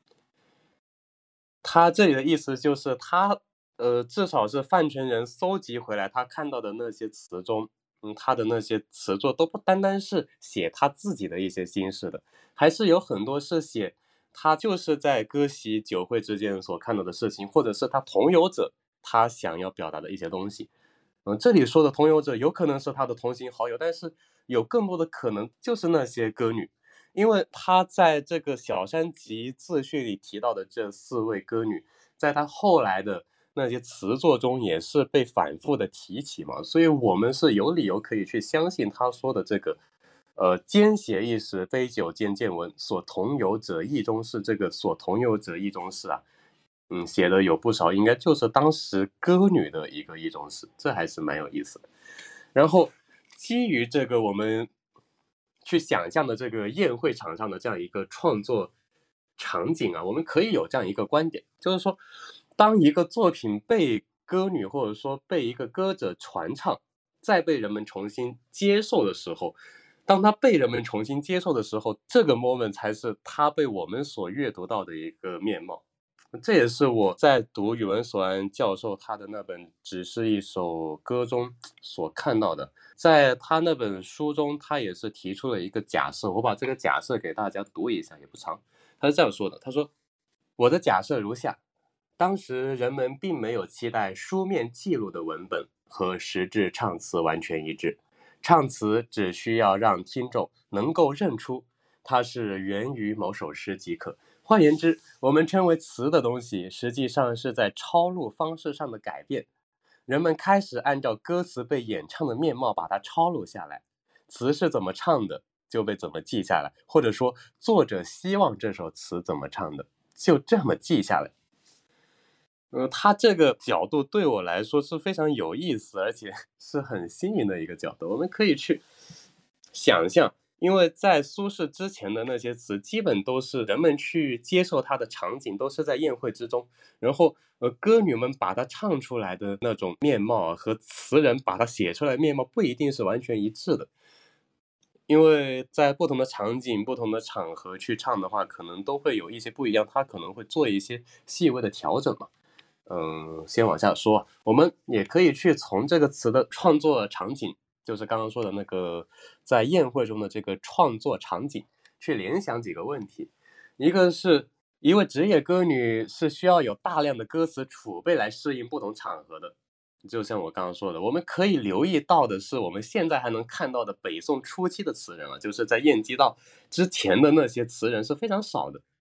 Speaker 2: 他这里的意思就是他呃，至少是范纯仁搜集回来他看到的那些词中，嗯，他的那些词作都不单单是写他自己的一些心事的，还是有很多是写他就是在歌席酒会之间所看到的事情，或者是他同游者他想要表达的一些东西。嗯，这里说的同游者有可能是他的同行好友，但是有更多的可能就是那些歌女，因为他在这个小山集自序里提到的这四位歌女，在他后来的那些词作中也是被反复的提起嘛，所以我们是有理由可以去相信他说的这个呃，兼写一时杯酒间见闻，所同游者意中事，这个所同游者意中事啊，嗯，写的有不少，应该就是当时歌女的一个意中事，这还是蛮有意思的。然后基于这个我们去想象的这个宴会场上的这样一个创作场景啊，我们可以有这样一个观点，就是说，当一个作品被歌女或者说被一个歌者传唱，再被人们重新接受的时候，当他被人们重新接受的时候，这个 moment 才是他被我们所阅读到的一个面貌。这也是我在读宇文所安教授他的那本《只是一首歌》中所看到的。在他那本书中，他也是提出了一个假设，我把这个假设给大家读一下，也不长。他是这样说的，他说，我的假设如下，当时人们并没有期待书面记录的文本和实质唱词完全一致，唱词只需要让听众能够认出它是源于某首诗即可。换言之，我们称为词的东西，实际上是在抄录方式上的改变。人们开始按照歌词被演唱的面貌把它抄录下来，词是怎么唱的就被怎么记下来，或者说作者希望这首词怎么唱的，就这么记下来。呃，他这个角度对我来说是非常有意思，而且是很新颖的一个角度。我们可以去想象，因为在苏轼之前的那些词，基本都是人们去接受他的场景，都是在宴会之中，然后呃，歌女们把它唱出来的那种面貌和词人把它写出来的面貌不一定是完全一致的。因为在不同的场景、不同的场合去唱的话，可能都会有一些不一样，他可能会做一些细微的调整嘛。嗯，先往下说，我们也可以去从这个词的创作场景，就是刚刚说的那个在宴会中的这个创作场景，去联想几个问题。一个是一位职业歌女是需要有大量的歌词储备来适应不同场合的，就像我刚刚说的，我们可以留意到的是，我们现在还能看到的北宋初期的词人啊，就是在晏几道之前的那些词人是非常少的。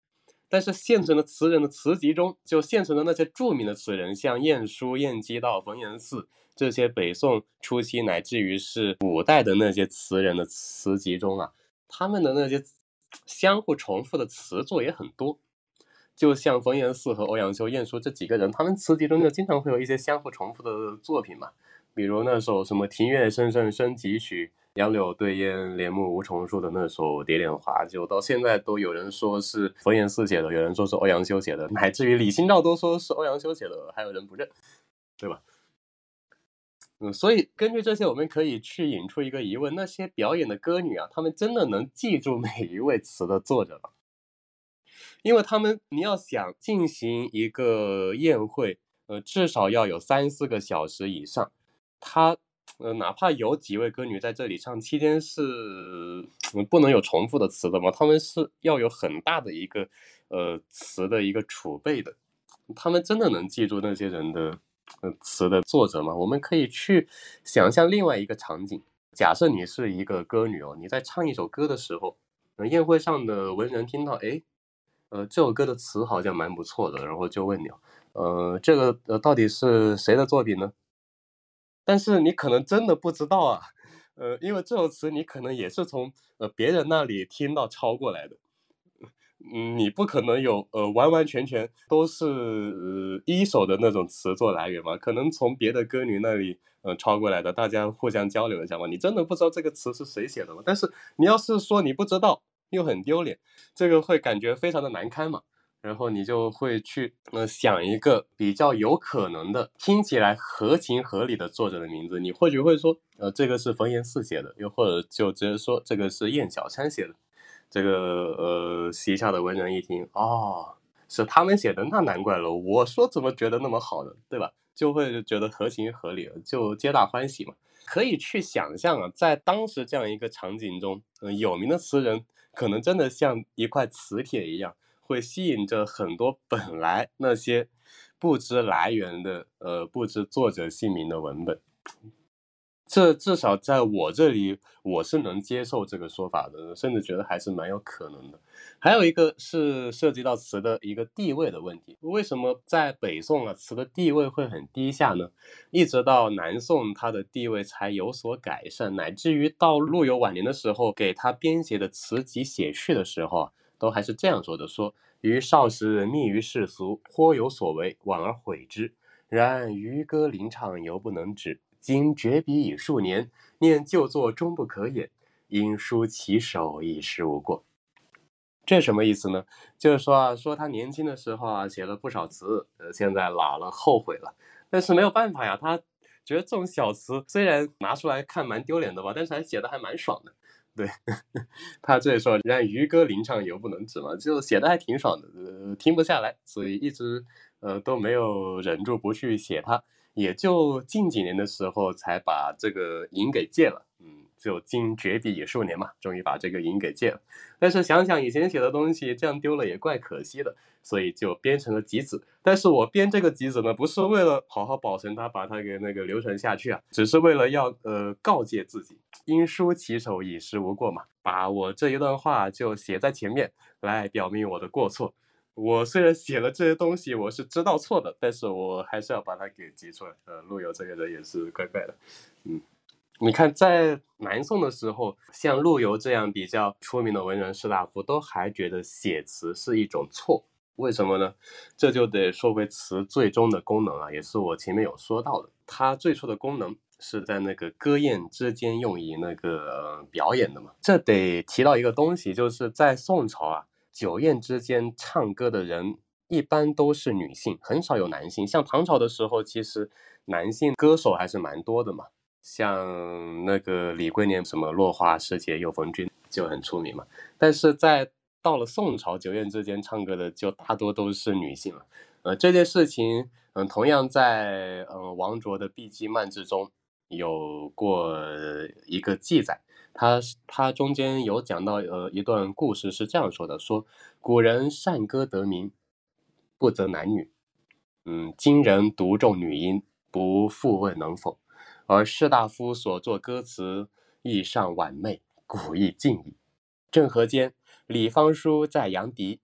Speaker 2: 但是现存的词人的词集中，就现存的那些著名的词人，像晏殊、晏几道、冯延巳这些北宋初期乃至于是五代的那些词人的词集中啊，他们的那些相互重复的词作也很多。就像冯延巳和欧阳修、晏殊这几个人，他们词集中就经常会有一些相互重复的作品嘛，比如那首什么庭院深深深几许，杨柳对烟帘幕无重数的那首蝶恋花，就到现在都有人说是冯延巳写的，有人说是欧阳修写的，乃至于李清照都说是欧阳修写的，还有人不认，对吧？嗯，所以根据这些，我们可以去引出一个疑问：那些表演的歌女啊，她们真的能记住每一位词的作者吗？因为他们，你要想进行一个宴会，呃，至少要有三四个小时以上。他，呃，哪怕有几位歌女在这里唱，期间是、呃、不能有重复的词的嘛，他们是要有很大的一个呃词的一个储备的。他们真的能记住那些人的呃词的作者吗？我们可以去想象另外一个场景，假设你是一个歌女哦，你在唱一首歌的时候，呃、宴会上的文人听到，诶呃，这首歌的词好像蛮不错的，然后就问你，呃，这个呃到底是谁的作品呢？但是你可能真的不知道啊，呃，因为这首词你可能也是从呃别人那里听到抄过来的，嗯，你不可能有呃完完全全都是呃一手的那种词作来源嘛，可能从别的歌女那里呃抄过来的，大家互相交流一下嘛，你真的不知道这个词是谁写的吗？但是你要是说你不知道，又很丢脸，这个会感觉非常的难堪嘛。然后你就会去呃想一个比较有可能的、听起来合情合理的作者的名字，你或许会说，呃，这个是冯延巳写的，又或者就直接说这个是燕小川写的。这个呃旗下的文人一听，哦，是他们写的，那难怪了。我说怎么觉得那么好呢？对吧？就会觉得合情合理了，就皆大欢喜嘛。可以去想象啊，在当时这样一个场景中，呃，有名的词人可能真的像一块磁铁一样，会吸引着很多本来那些不知来源的、呃不知作者姓名的文本。这至少在我这里，我是能接受这个说法的，甚至觉得还是蛮有可能的。还有一个是涉及到词的一个地位的问题，为什么在北宋啊，词的地位会很低下呢？一直到南宋，它的地位才有所改善，乃至于到陆游晚年的时候，给他编写的词集写序的时候啊，都还是这样说的：说余少时溺于世俗，颇有所为，往而悔之。然渔歌临唱犹不能止，今绝笔已数年，念旧作终不可掩，因书其手已时无过。这什么意思呢？就是说啊，说他年轻的时候啊写了不少词，呃，现在老了后悔了，但是没有办法呀，他觉得这种小词虽然拿出来看蛮丢脸的吧，但是还写的还蛮爽的。对，他这里说让渔歌临唱犹不能止嘛，就写的还挺爽的，呃，停不下来，所以一直呃都没有忍住不去写它，也就近几年的时候才把这个瘾给戒了，嗯，就经绝笔也数年嘛，终于把这个瘾给戒了。但是想想以前写的东西，这样丢了也怪可惜的，所以就编成了集子。但是我编这个集子呢，不是为了好好保存它，把它给那个流传下去啊，只是为了要呃告诫自己，因书其手已时无过嘛，把我这一段话就写在前面，来表明我的过错。我虽然写了这些东西，我是知道错的，但是我还是要把它给集出来。呃，陆游这个人也是怪怪的，嗯。你看，在南宋的时候，像陆游这样比较出名的文人士大夫，都还觉得写词是一种错。为什么呢？这就得说回词最终的功能啊，也是我前面有说到的。它最初的功能是在那个歌宴之间用以那个、呃、表演的嘛。这得提到一个东西，就是在宋朝啊，酒宴之间唱歌的人一般都是女性，很少有男性。像唐朝的时候，其实男性歌手还是蛮多的嘛。像那个李龟年什么落花时节又逢君就很出名嘛，但是在到了宋朝，酒宴之间唱歌的就大多都是女性了。呃，这件事情，嗯，同样在嗯王卓的《碧鸡漫志》中有过一个记载，他他中间有讲到呃一段故事是这样说的：说古人善歌得名，不择男女，嗯，今人独重女音，不复问能否。而士大夫所作歌词亦尚婉媚，古意近矣。正和间，李方叔在杨笛，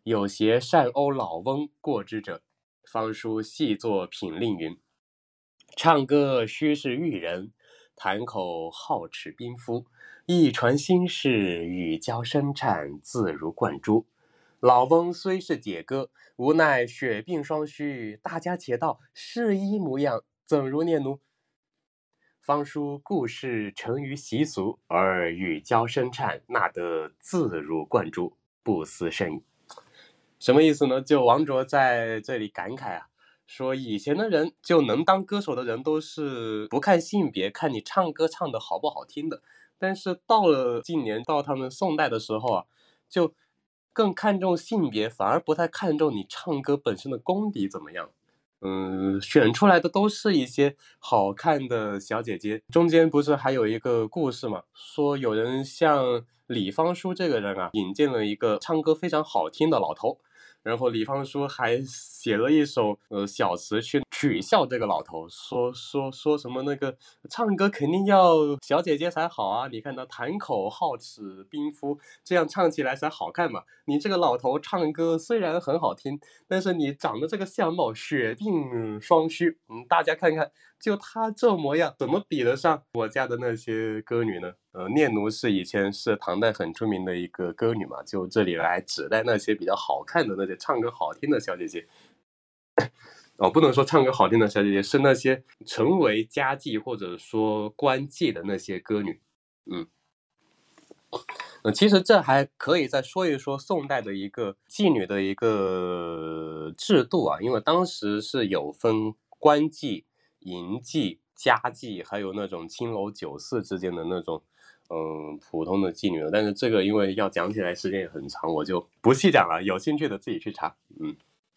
Speaker 2: 有携善欧老翁过之者，方书细作品令云：唱歌须是玉人，谈口好齿冰敷，一传心事，语交声颤，自如灌珠。老翁虽是解歌，无奈血鬓双须，大家且道是一模样，怎如念奴？方书故事成于习俗，而语交声颤，那得自如灌珠，不思甚矣。什么意思呢？就王卓在这里感慨啊，说以前的人就能当歌手的人都是不看性别，看你唱歌唱得好不好听的。但是到了近年，到他们宋代的时候啊，就更看重性别，反而不太看重你唱歌本身的功底怎么样。嗯，选出来的都是一些好看的小姐姐。中间不是还有一个故事嘛，说有人向李方书这个人啊引荐了一个唱歌非常好听的老头，然后李方书还写了一首呃小词去取笑这个老头，说说说什么那个唱歌肯定要小姐姐才好啊，你看他谈口好齿冰敷，这样唱起来才好看嘛。你这个老头唱歌虽然很好听，但是你长得这个相貌血鬓双须，嗯，大家看看，就他这模样，怎么比得上我家的那些歌女呢？呃，念奴是以前是唐代很出名的一个歌女嘛，就这里来指代那些比较好看的那些唱歌好听的小姐姐。哦，不能说唱歌好听的小姐姐，是那些成为佳妓或者说官妓的那些歌女。嗯。呃，其实这还可以再说一说宋代的一个妓女的一个制度啊，因为当时是有分官妓、淫妓、家妓，还有那种青楼酒肆之间的那种嗯普通的妓女的。但是这个因为要讲起来时间也很长，我就不细讲了，有兴趣的自己去查。嗯，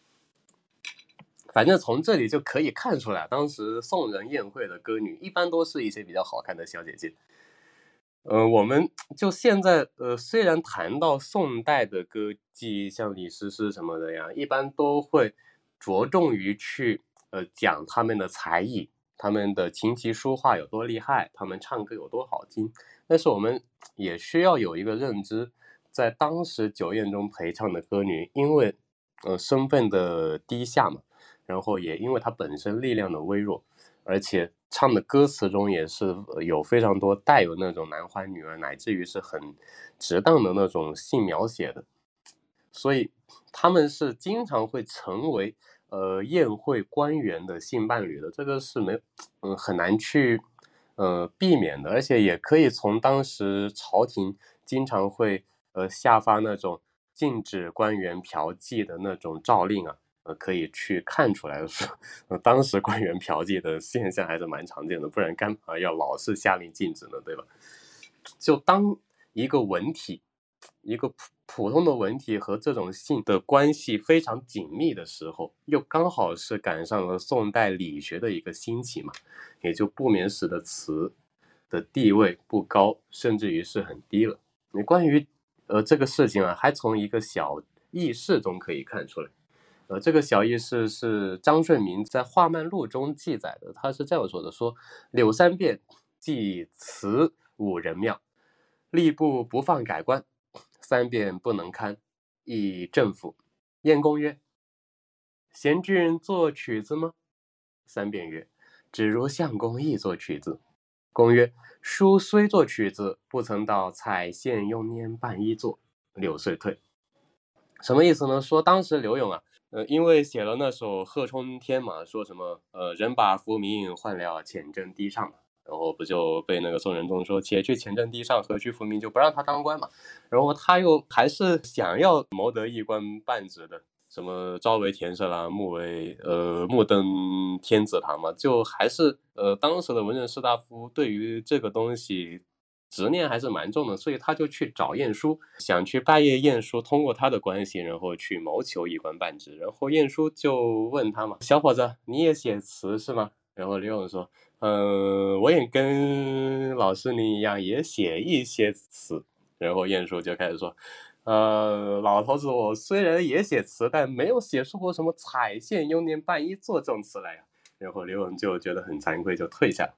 Speaker 2: 反正从这里就可以看出来，当时宋人宴会的歌女一般都是一些比较好看的小姐姐。呃，我们就现在呃，虽然谈到宋代的歌妓，像李师师什么的呀，一般都会着重于去呃讲他们的才艺，他们的琴棋书画有多厉害，他们唱歌有多好听。但是我们也需要有一个认知，在当时酒宴中陪唱的歌女，因为呃身份的低下嘛，然后也因为她本身力量的微弱，而且唱的歌词中也是有非常多带有那种男欢女爱，乃至于是很值当的那种性描写的，所以他们是经常会成为呃宴会官员的性伴侣的，这个是没嗯很难去呃避免的，而且也可以从当时朝廷经常会呃下发那种禁止官员嫖妓的那种诏令啊。呃，可以去看出来说，呃，当时官员嫖妓的现象还是蛮常见的，不然干嘛要老是下令禁止呢，对吧？就当一个文体，一个普普通的文体和这种性的关系非常紧密的时候，又刚好是赶上了宋代理学的一个兴起嘛，也就不免使得词的地位不高，甚至于是很低了。你关于呃这个事情啊，还从一个小轶事中可以看出来。呃，这个小轶事是张顺明在《画漫录》中记载的，他是这样说的：说柳三变即词五人庙，吏部不放改官，三变不能堪，议政府。晏公曰：贤君作曲子吗？三变曰：只如相公亦作曲子。公曰：书虽作曲子，不曾到采线用拈半一作。柳遂退。什么意思呢？说当时柳永啊，呃，因为写了那首《贺冲天》嘛，说什么呃，人把浮名换了浅斟低唱嘛，然后不就被那个宋仁宗说且去浅斟低唱，何须浮名，就不让他当官嘛。然后他又还是想要谋得一官半职的，什么朝为田舍啦，暮为呃暮登天子堂嘛，就还是呃当时的文人士大夫对于这个东西执念还是蛮重的，所以他就去找晏殊，想去拜谒晏殊，通过他的关系，然后去谋求一官半职。然后晏殊就问他嘛：小伙子，你也写词是吗？然后柳永说：嗯，我也跟老师您一样，也写一些词。然后晏殊就开始说：呃，老头子，我虽然也写词，但没有写出过什么采线用念半一作这种词来呀。然后柳永就觉得很惭愧，就退下了。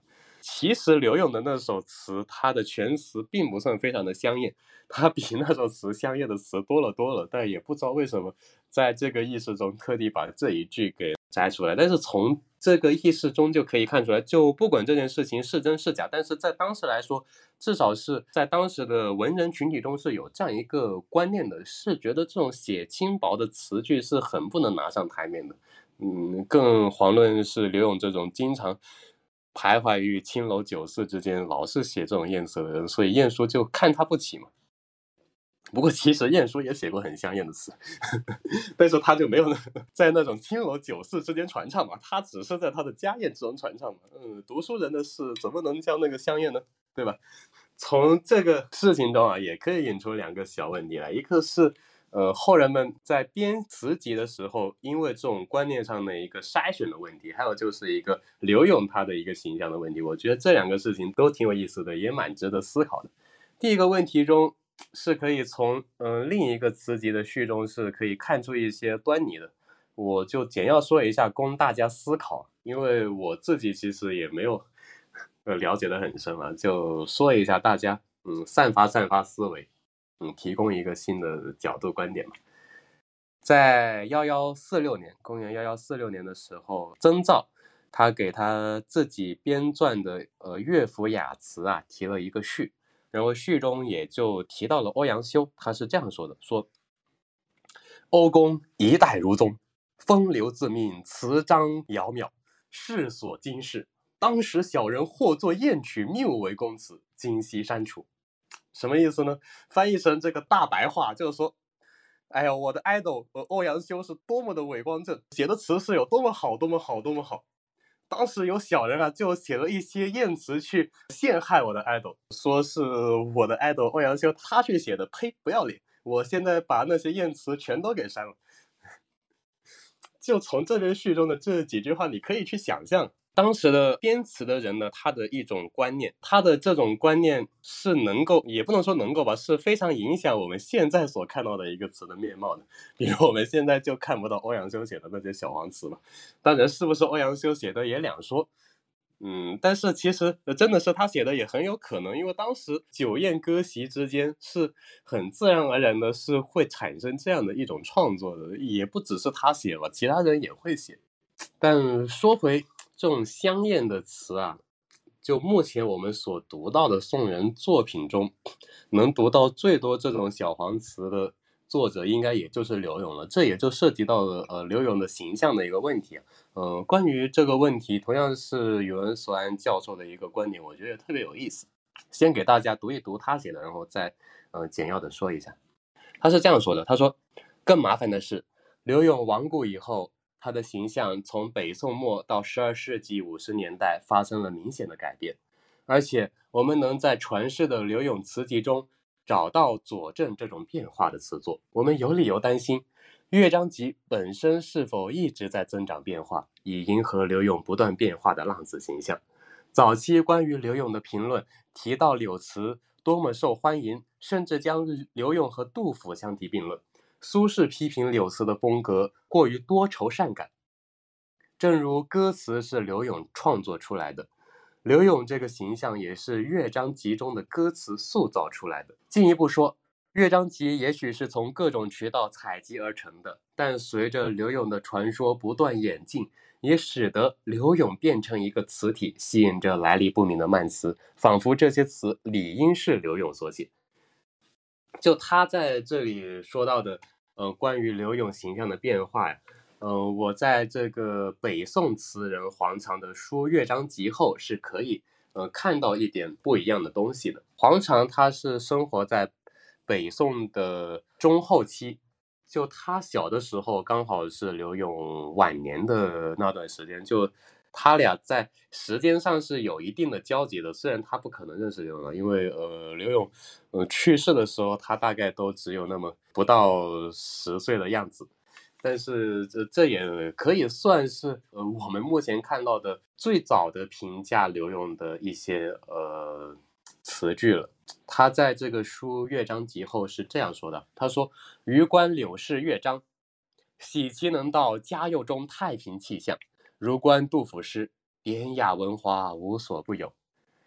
Speaker 2: 其实柳永的那首词，它的全词并不算非常的香艳，它比那首词香艳的词多了多了，但也不知道为什么在这个意识中特地把这一句给摘出来。但是从这个意识中就可以看出来，就不管这件事情是真是假，但是在当时来说，至少是在当时的文人群体中是有这样一个观念的，是觉得这种写轻薄的词句是很不能拿上台面的。嗯，更遑论是柳永这种经常徘徊于青楼酒肆之间，老是写这种艳词的人，所以晏殊就看他不起嘛。不过其实晏殊也写过很香艳的词，但是他就没有在那种青楼酒肆之间传唱嘛，他只是在他的家宴之中传唱嘛。嗯，读书人的事怎么能叫那个香艳呢？对吧？从这个事情中啊，也可以引出两个小问题来，一个是呃，后人们在编词集的时候，因为这种观念上的一个筛选的问题，还有就是一个柳永他的一个形象的问题，我觉得这两个事情都挺有意思的，也蛮值得思考的。第一个问题中是可以从嗯、呃、另一个词集的序中是可以看出一些端倪的，我就简要说一下供大家思考，因为我自己其实也没有呃了解的很深啊，就说一下大家嗯散发散发思维，嗯提供一个新的角度观点嘛。在一一四六年，公元一一四六年的时候，曾造他给他自己编撰的呃乐府雅词啊提了一个序，然后序中也就提到了欧阳修，他是这样说的，说欧公一代儒宗，风流自命，词章窈窕，世所惊世。当时小人或作艳曲，谬为公词，今悉删除。什么意思呢？翻译成这个大白话就是说，哎呀，我的 idol 欧阳修是多么的伟光正，写的词是有多么好多么好多么好。当时有小人啊，就写了一些艳词去陷害我的 idol， 说是我的 idol 欧阳修他去写的，呸，不要脸！我现在把那些艳词全都给删了。就从这篇序中的这几句话，你可以去想象当时的编词的人呢，他的一种观念，他的这种观念是能够，也不能说能够吧，是非常影响我们现在所看到的一个词的面貌的。比如我们现在就看不到欧阳修写的那些小黄词嘛，当然是不是欧阳修写的也两说。嗯，但是其实真的是他写的也很有可能，因为当时酒宴歌席之间是很自然而然的是会产生这样的一种创作的，也不只是他写吧，其他人也会写。但说回这种香艳的词啊，就目前我们所读到的宋人作品中，能读到最多这种小黄词的作者应该也就是柳永了，这也就涉及到了呃柳永的形象的一个问题啊。呃，关于这个问题，同样是宇文所安教授的一个观点，我觉得特别有意思。先给大家读一读他写的，然后再呃简要的说一下。他是这样说的，他说，更麻烦的是，柳永亡故以后，他的形象从北宋末到十二世纪五十年代发生了明显的改变，而且我们能在传世的柳永词集中找到佐证这种变化的词作，我们有理由担心乐章集本身是否一直在增长变化，以迎合柳永不断变化的浪子形象。早期关于柳永的评论提到柳词多么受欢迎，甚至将柳永和杜甫相提并论。苏轼批评柳词的风格过于多愁善感，正如歌词是柳永创作出来的，柳永这个形象也是乐章集中的歌词塑造出来的。进一步说，乐章集也许是从各种渠道采集而成的，但随着柳永的传说不断演进，也使得柳永变成一个词体，吸引着来历不明的慢词，仿佛这些词理应是柳永所写。就他在这里说到的呃，关于柳永形象的变化呀，呃，我在这个北宋词人黄常的《书乐章集》后是可以呃看到一点不一样的东西的。黄常他是生活在北宋的中后期，就他小的时候刚好是柳永晚年的那段时间，就他俩在时间上是有一定的交集的，虽然他不可能认识柳永，因为呃柳永呃去世的时候他大概都只有那么不到十岁的样子，但是这这也可以算是呃我们目前看到的最早的评价柳永的一些呃词句了。他在这个书乐章集后是这样说的，他说：“余观柳氏乐章，喜其能到嘉佑中太平气象。如观杜甫诗，典雅文华无所不有。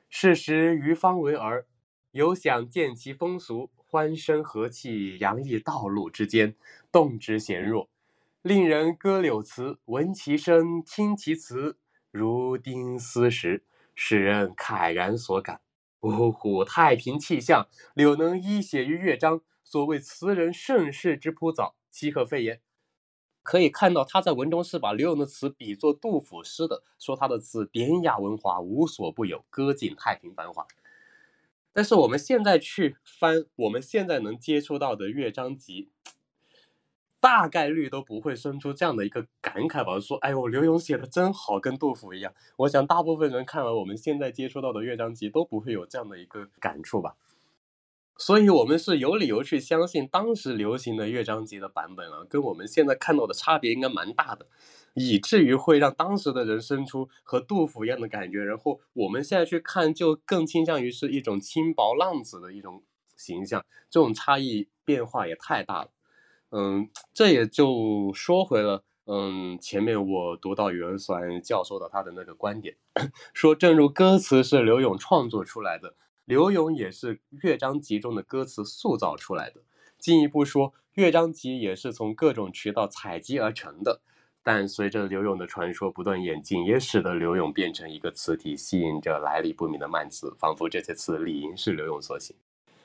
Speaker 2: 是时余方为儿，犹想见其风俗，欢声和气，洋溢道路之间，动之弦若。令人歌柳词，闻其声，听其词，如丁丝时，使人慨然所感。呜呼，太平气象，柳能依写于乐章，所谓词人盛世之铺藻，岂可废言？可以看到他在文中是把柳永的词比作杜甫诗的，说他的词典雅文华，无所不有，歌尽太平繁华。但是我们现在去翻我们现在能接触到的乐章集，大概率都不会生出这样的一个感慨吧，说哎呦柳永写的真好，跟杜甫一样。我想大部分人看完我们现在接触到的乐章集都不会有这样的一个感触吧。所以我们是有理由去相信当时流行的乐章集的版本啊，跟我们现在看到的差别应该蛮大的，以至于会让当时的人生出和杜甫一样的感觉，然后我们现在去看就更倾向于是一种轻薄浪子的一种形象，这种差异变化也太大了。嗯，这也就说回了嗯，前面我读到宇文所安教授的他的那个观点，说正如歌词是柳永创作出来的，柳永也是乐章集中的歌词塑造出来的。进一步说，乐章集也是从各种渠道采集而成的。但随着柳永的传说不断演进，也使得柳永变成一个词体，吸引着来历不明的慢词，仿佛这些词理应是柳永所写。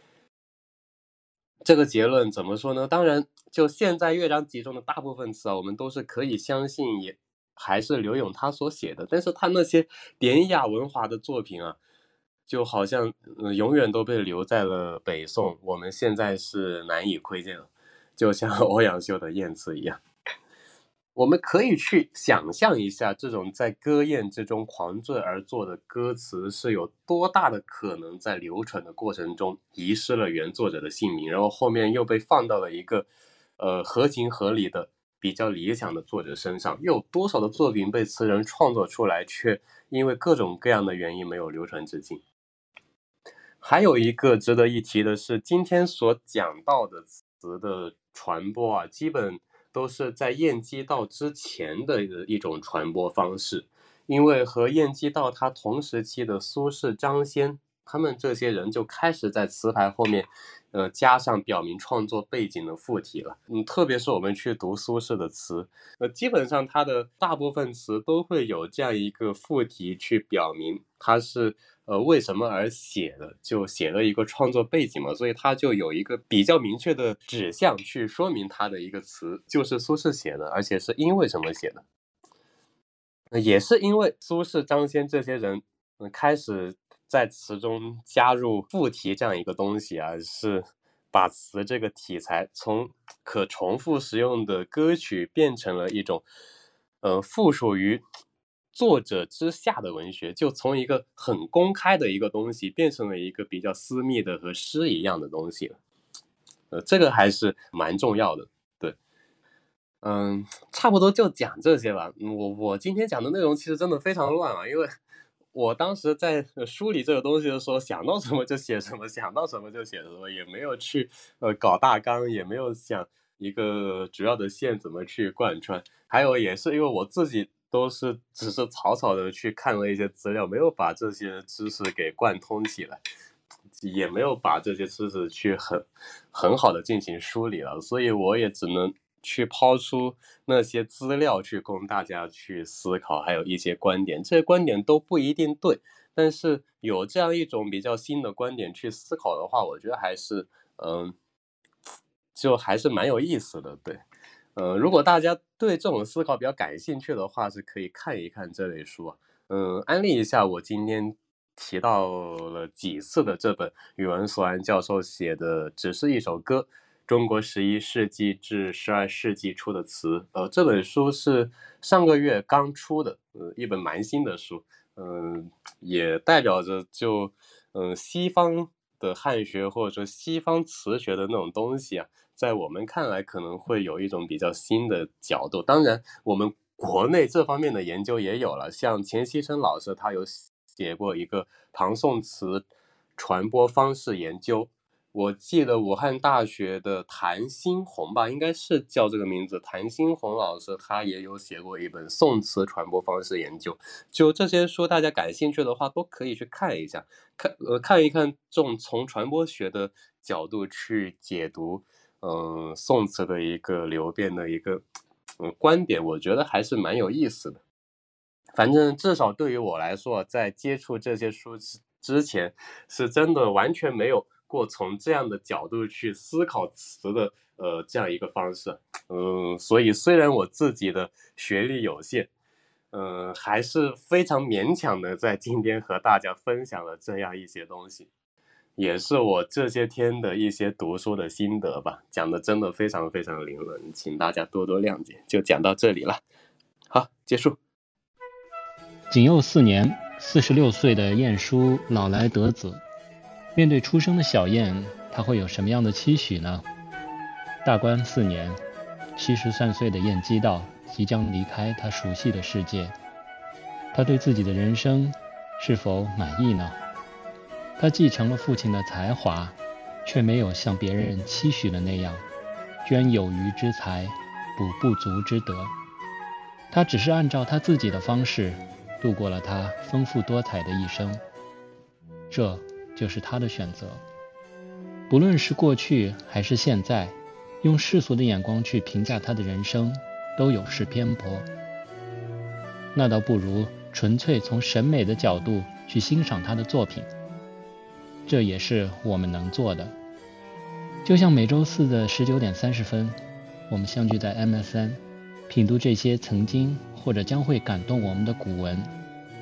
Speaker 2: 这个结论怎么说呢？当然，就现在乐章集中的大部分词啊，我们都是可以相信也还是柳永他所写的，但是他那些典雅文华的作品啊，就好像、呃、永远都被留在了北宋，我们现在是难以窥见了，就像欧阳修的燕词一样。我们可以去想象一下，这种在歌宴之中狂醉而作的歌词是有多大的可能在流传的过程中遗失了原作者的姓名，然后后面又被放到了一个呃合情合理的比较理想的作者身上，又有多少的作品被词人创作出来，却因为各种各样的原因没有流传至今。还有一个值得一提的是，今天所讲到的词的传播啊，基本都是在晏几道之前的一种传播方式，因为和晏几道他同时期的苏轼、张先，他们这些人就开始在词牌后面呃，加上表明创作背景的附体了。嗯，特别是我们去读苏轼的词，呃，基本上他的大部分词都会有这样一个附体去表明他是呃为什么而写的，就写了一个创作背景嘛，所以他就有一个比较明确的指向去说明他的一个词就是苏轼写的，而且是因为什么写的。呃也是因为苏轼、张先这些人、呃、开始在词中加入附题这样一个东西啊，是把词这个题材从可重复使用的歌曲变成了一种呃附属于作者之下的文学，就从一个很公开的一个东西变成了一个比较私密的和诗一样的东西了。呃，这个还是蛮重要的。对，嗯，差不多就讲这些吧。嗯我我今天讲的内容其实真的非常乱啊，因为我当时在呃梳理这个东西的时候，想到什么就写什么，想到什么就写什么，也没有去呃搞大纲，也没有想一个主要的线怎么去贯穿。还有也是因为我自己都是只是草草的去看了一些资料，没有把这些知识给贯通起来，也没有把这些知识去很很好的进行梳理了，所以我也只能去抛出那些资料去供大家去思考，还有一些观点，这些观点都不一定对，但是有这样一种比较新的观点去思考的话，我觉得还是嗯，就还是蛮有意思的。对，呃，如果大家对这种思考比较感兴趣的话，是可以看一看这类书啊。嗯，安利一下我今天提到了几次的这本宇文所安教授写的《只是一首歌：中国十一世纪至十二世纪初的词》。呃，这本书是上个月刚出的，呃，一本蛮新的书。嗯，也代表着就嗯西方的汉学或者说西方词学的那种东西啊，在我们看来可能会有一种比较新的角度。当然我们国内这方面的研究也有了，像钱锡琛老师他有写过一个唐宋词传播方式研究， 我记得武汉大学的谭新红吧，应该是叫这个名字，谭新红老师他也有写过一本宋词传播方式研究，就这些书大家感兴趣的话都可以去看一下，看呃看一看这种从传播学的角度去解读嗯宋词的一个流变的一个嗯观点，我觉得还是蛮有意思的。反正至少对于我来说，在接触这些书之之前，是真的完全没有过从这样的角度去思考词的呃这样一个方式。嗯，所以虽然我自己的学历有限，嗯，还是非常勉强的在今天和大家分享了这样一些东西，也是我这些天的一些读书的心得吧，讲的真的非常非常凌乱，请大家多多谅解，就讲到这里了。好，结束。
Speaker 4: 景佑四年，四十六岁的晏殊老来得子，面对出生的小晏，他会有什么样的期许呢？大观四年，七十三岁的晏几道即将离开他熟悉的世界，他对自己的人生是否满意呢？他继承了父亲的才华，却没有像别人期许的那样捐有余之财，补不足之德。他只是按照他自己的方式度过了他丰富多彩的一生，这就是他的选择。不论是过去还是现在，用世俗的眼光去评价他的人生，都有失偏颇。那倒不如纯粹从审美的角度去欣赏他的作品，这也是我们能做的。就像每周四的十九点三十分，我们相聚在 M S N， 品读这些曾经或者将会感动我们的古文，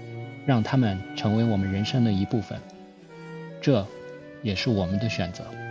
Speaker 4: 让它们成为我们人生的一部分，这也是我们的选择。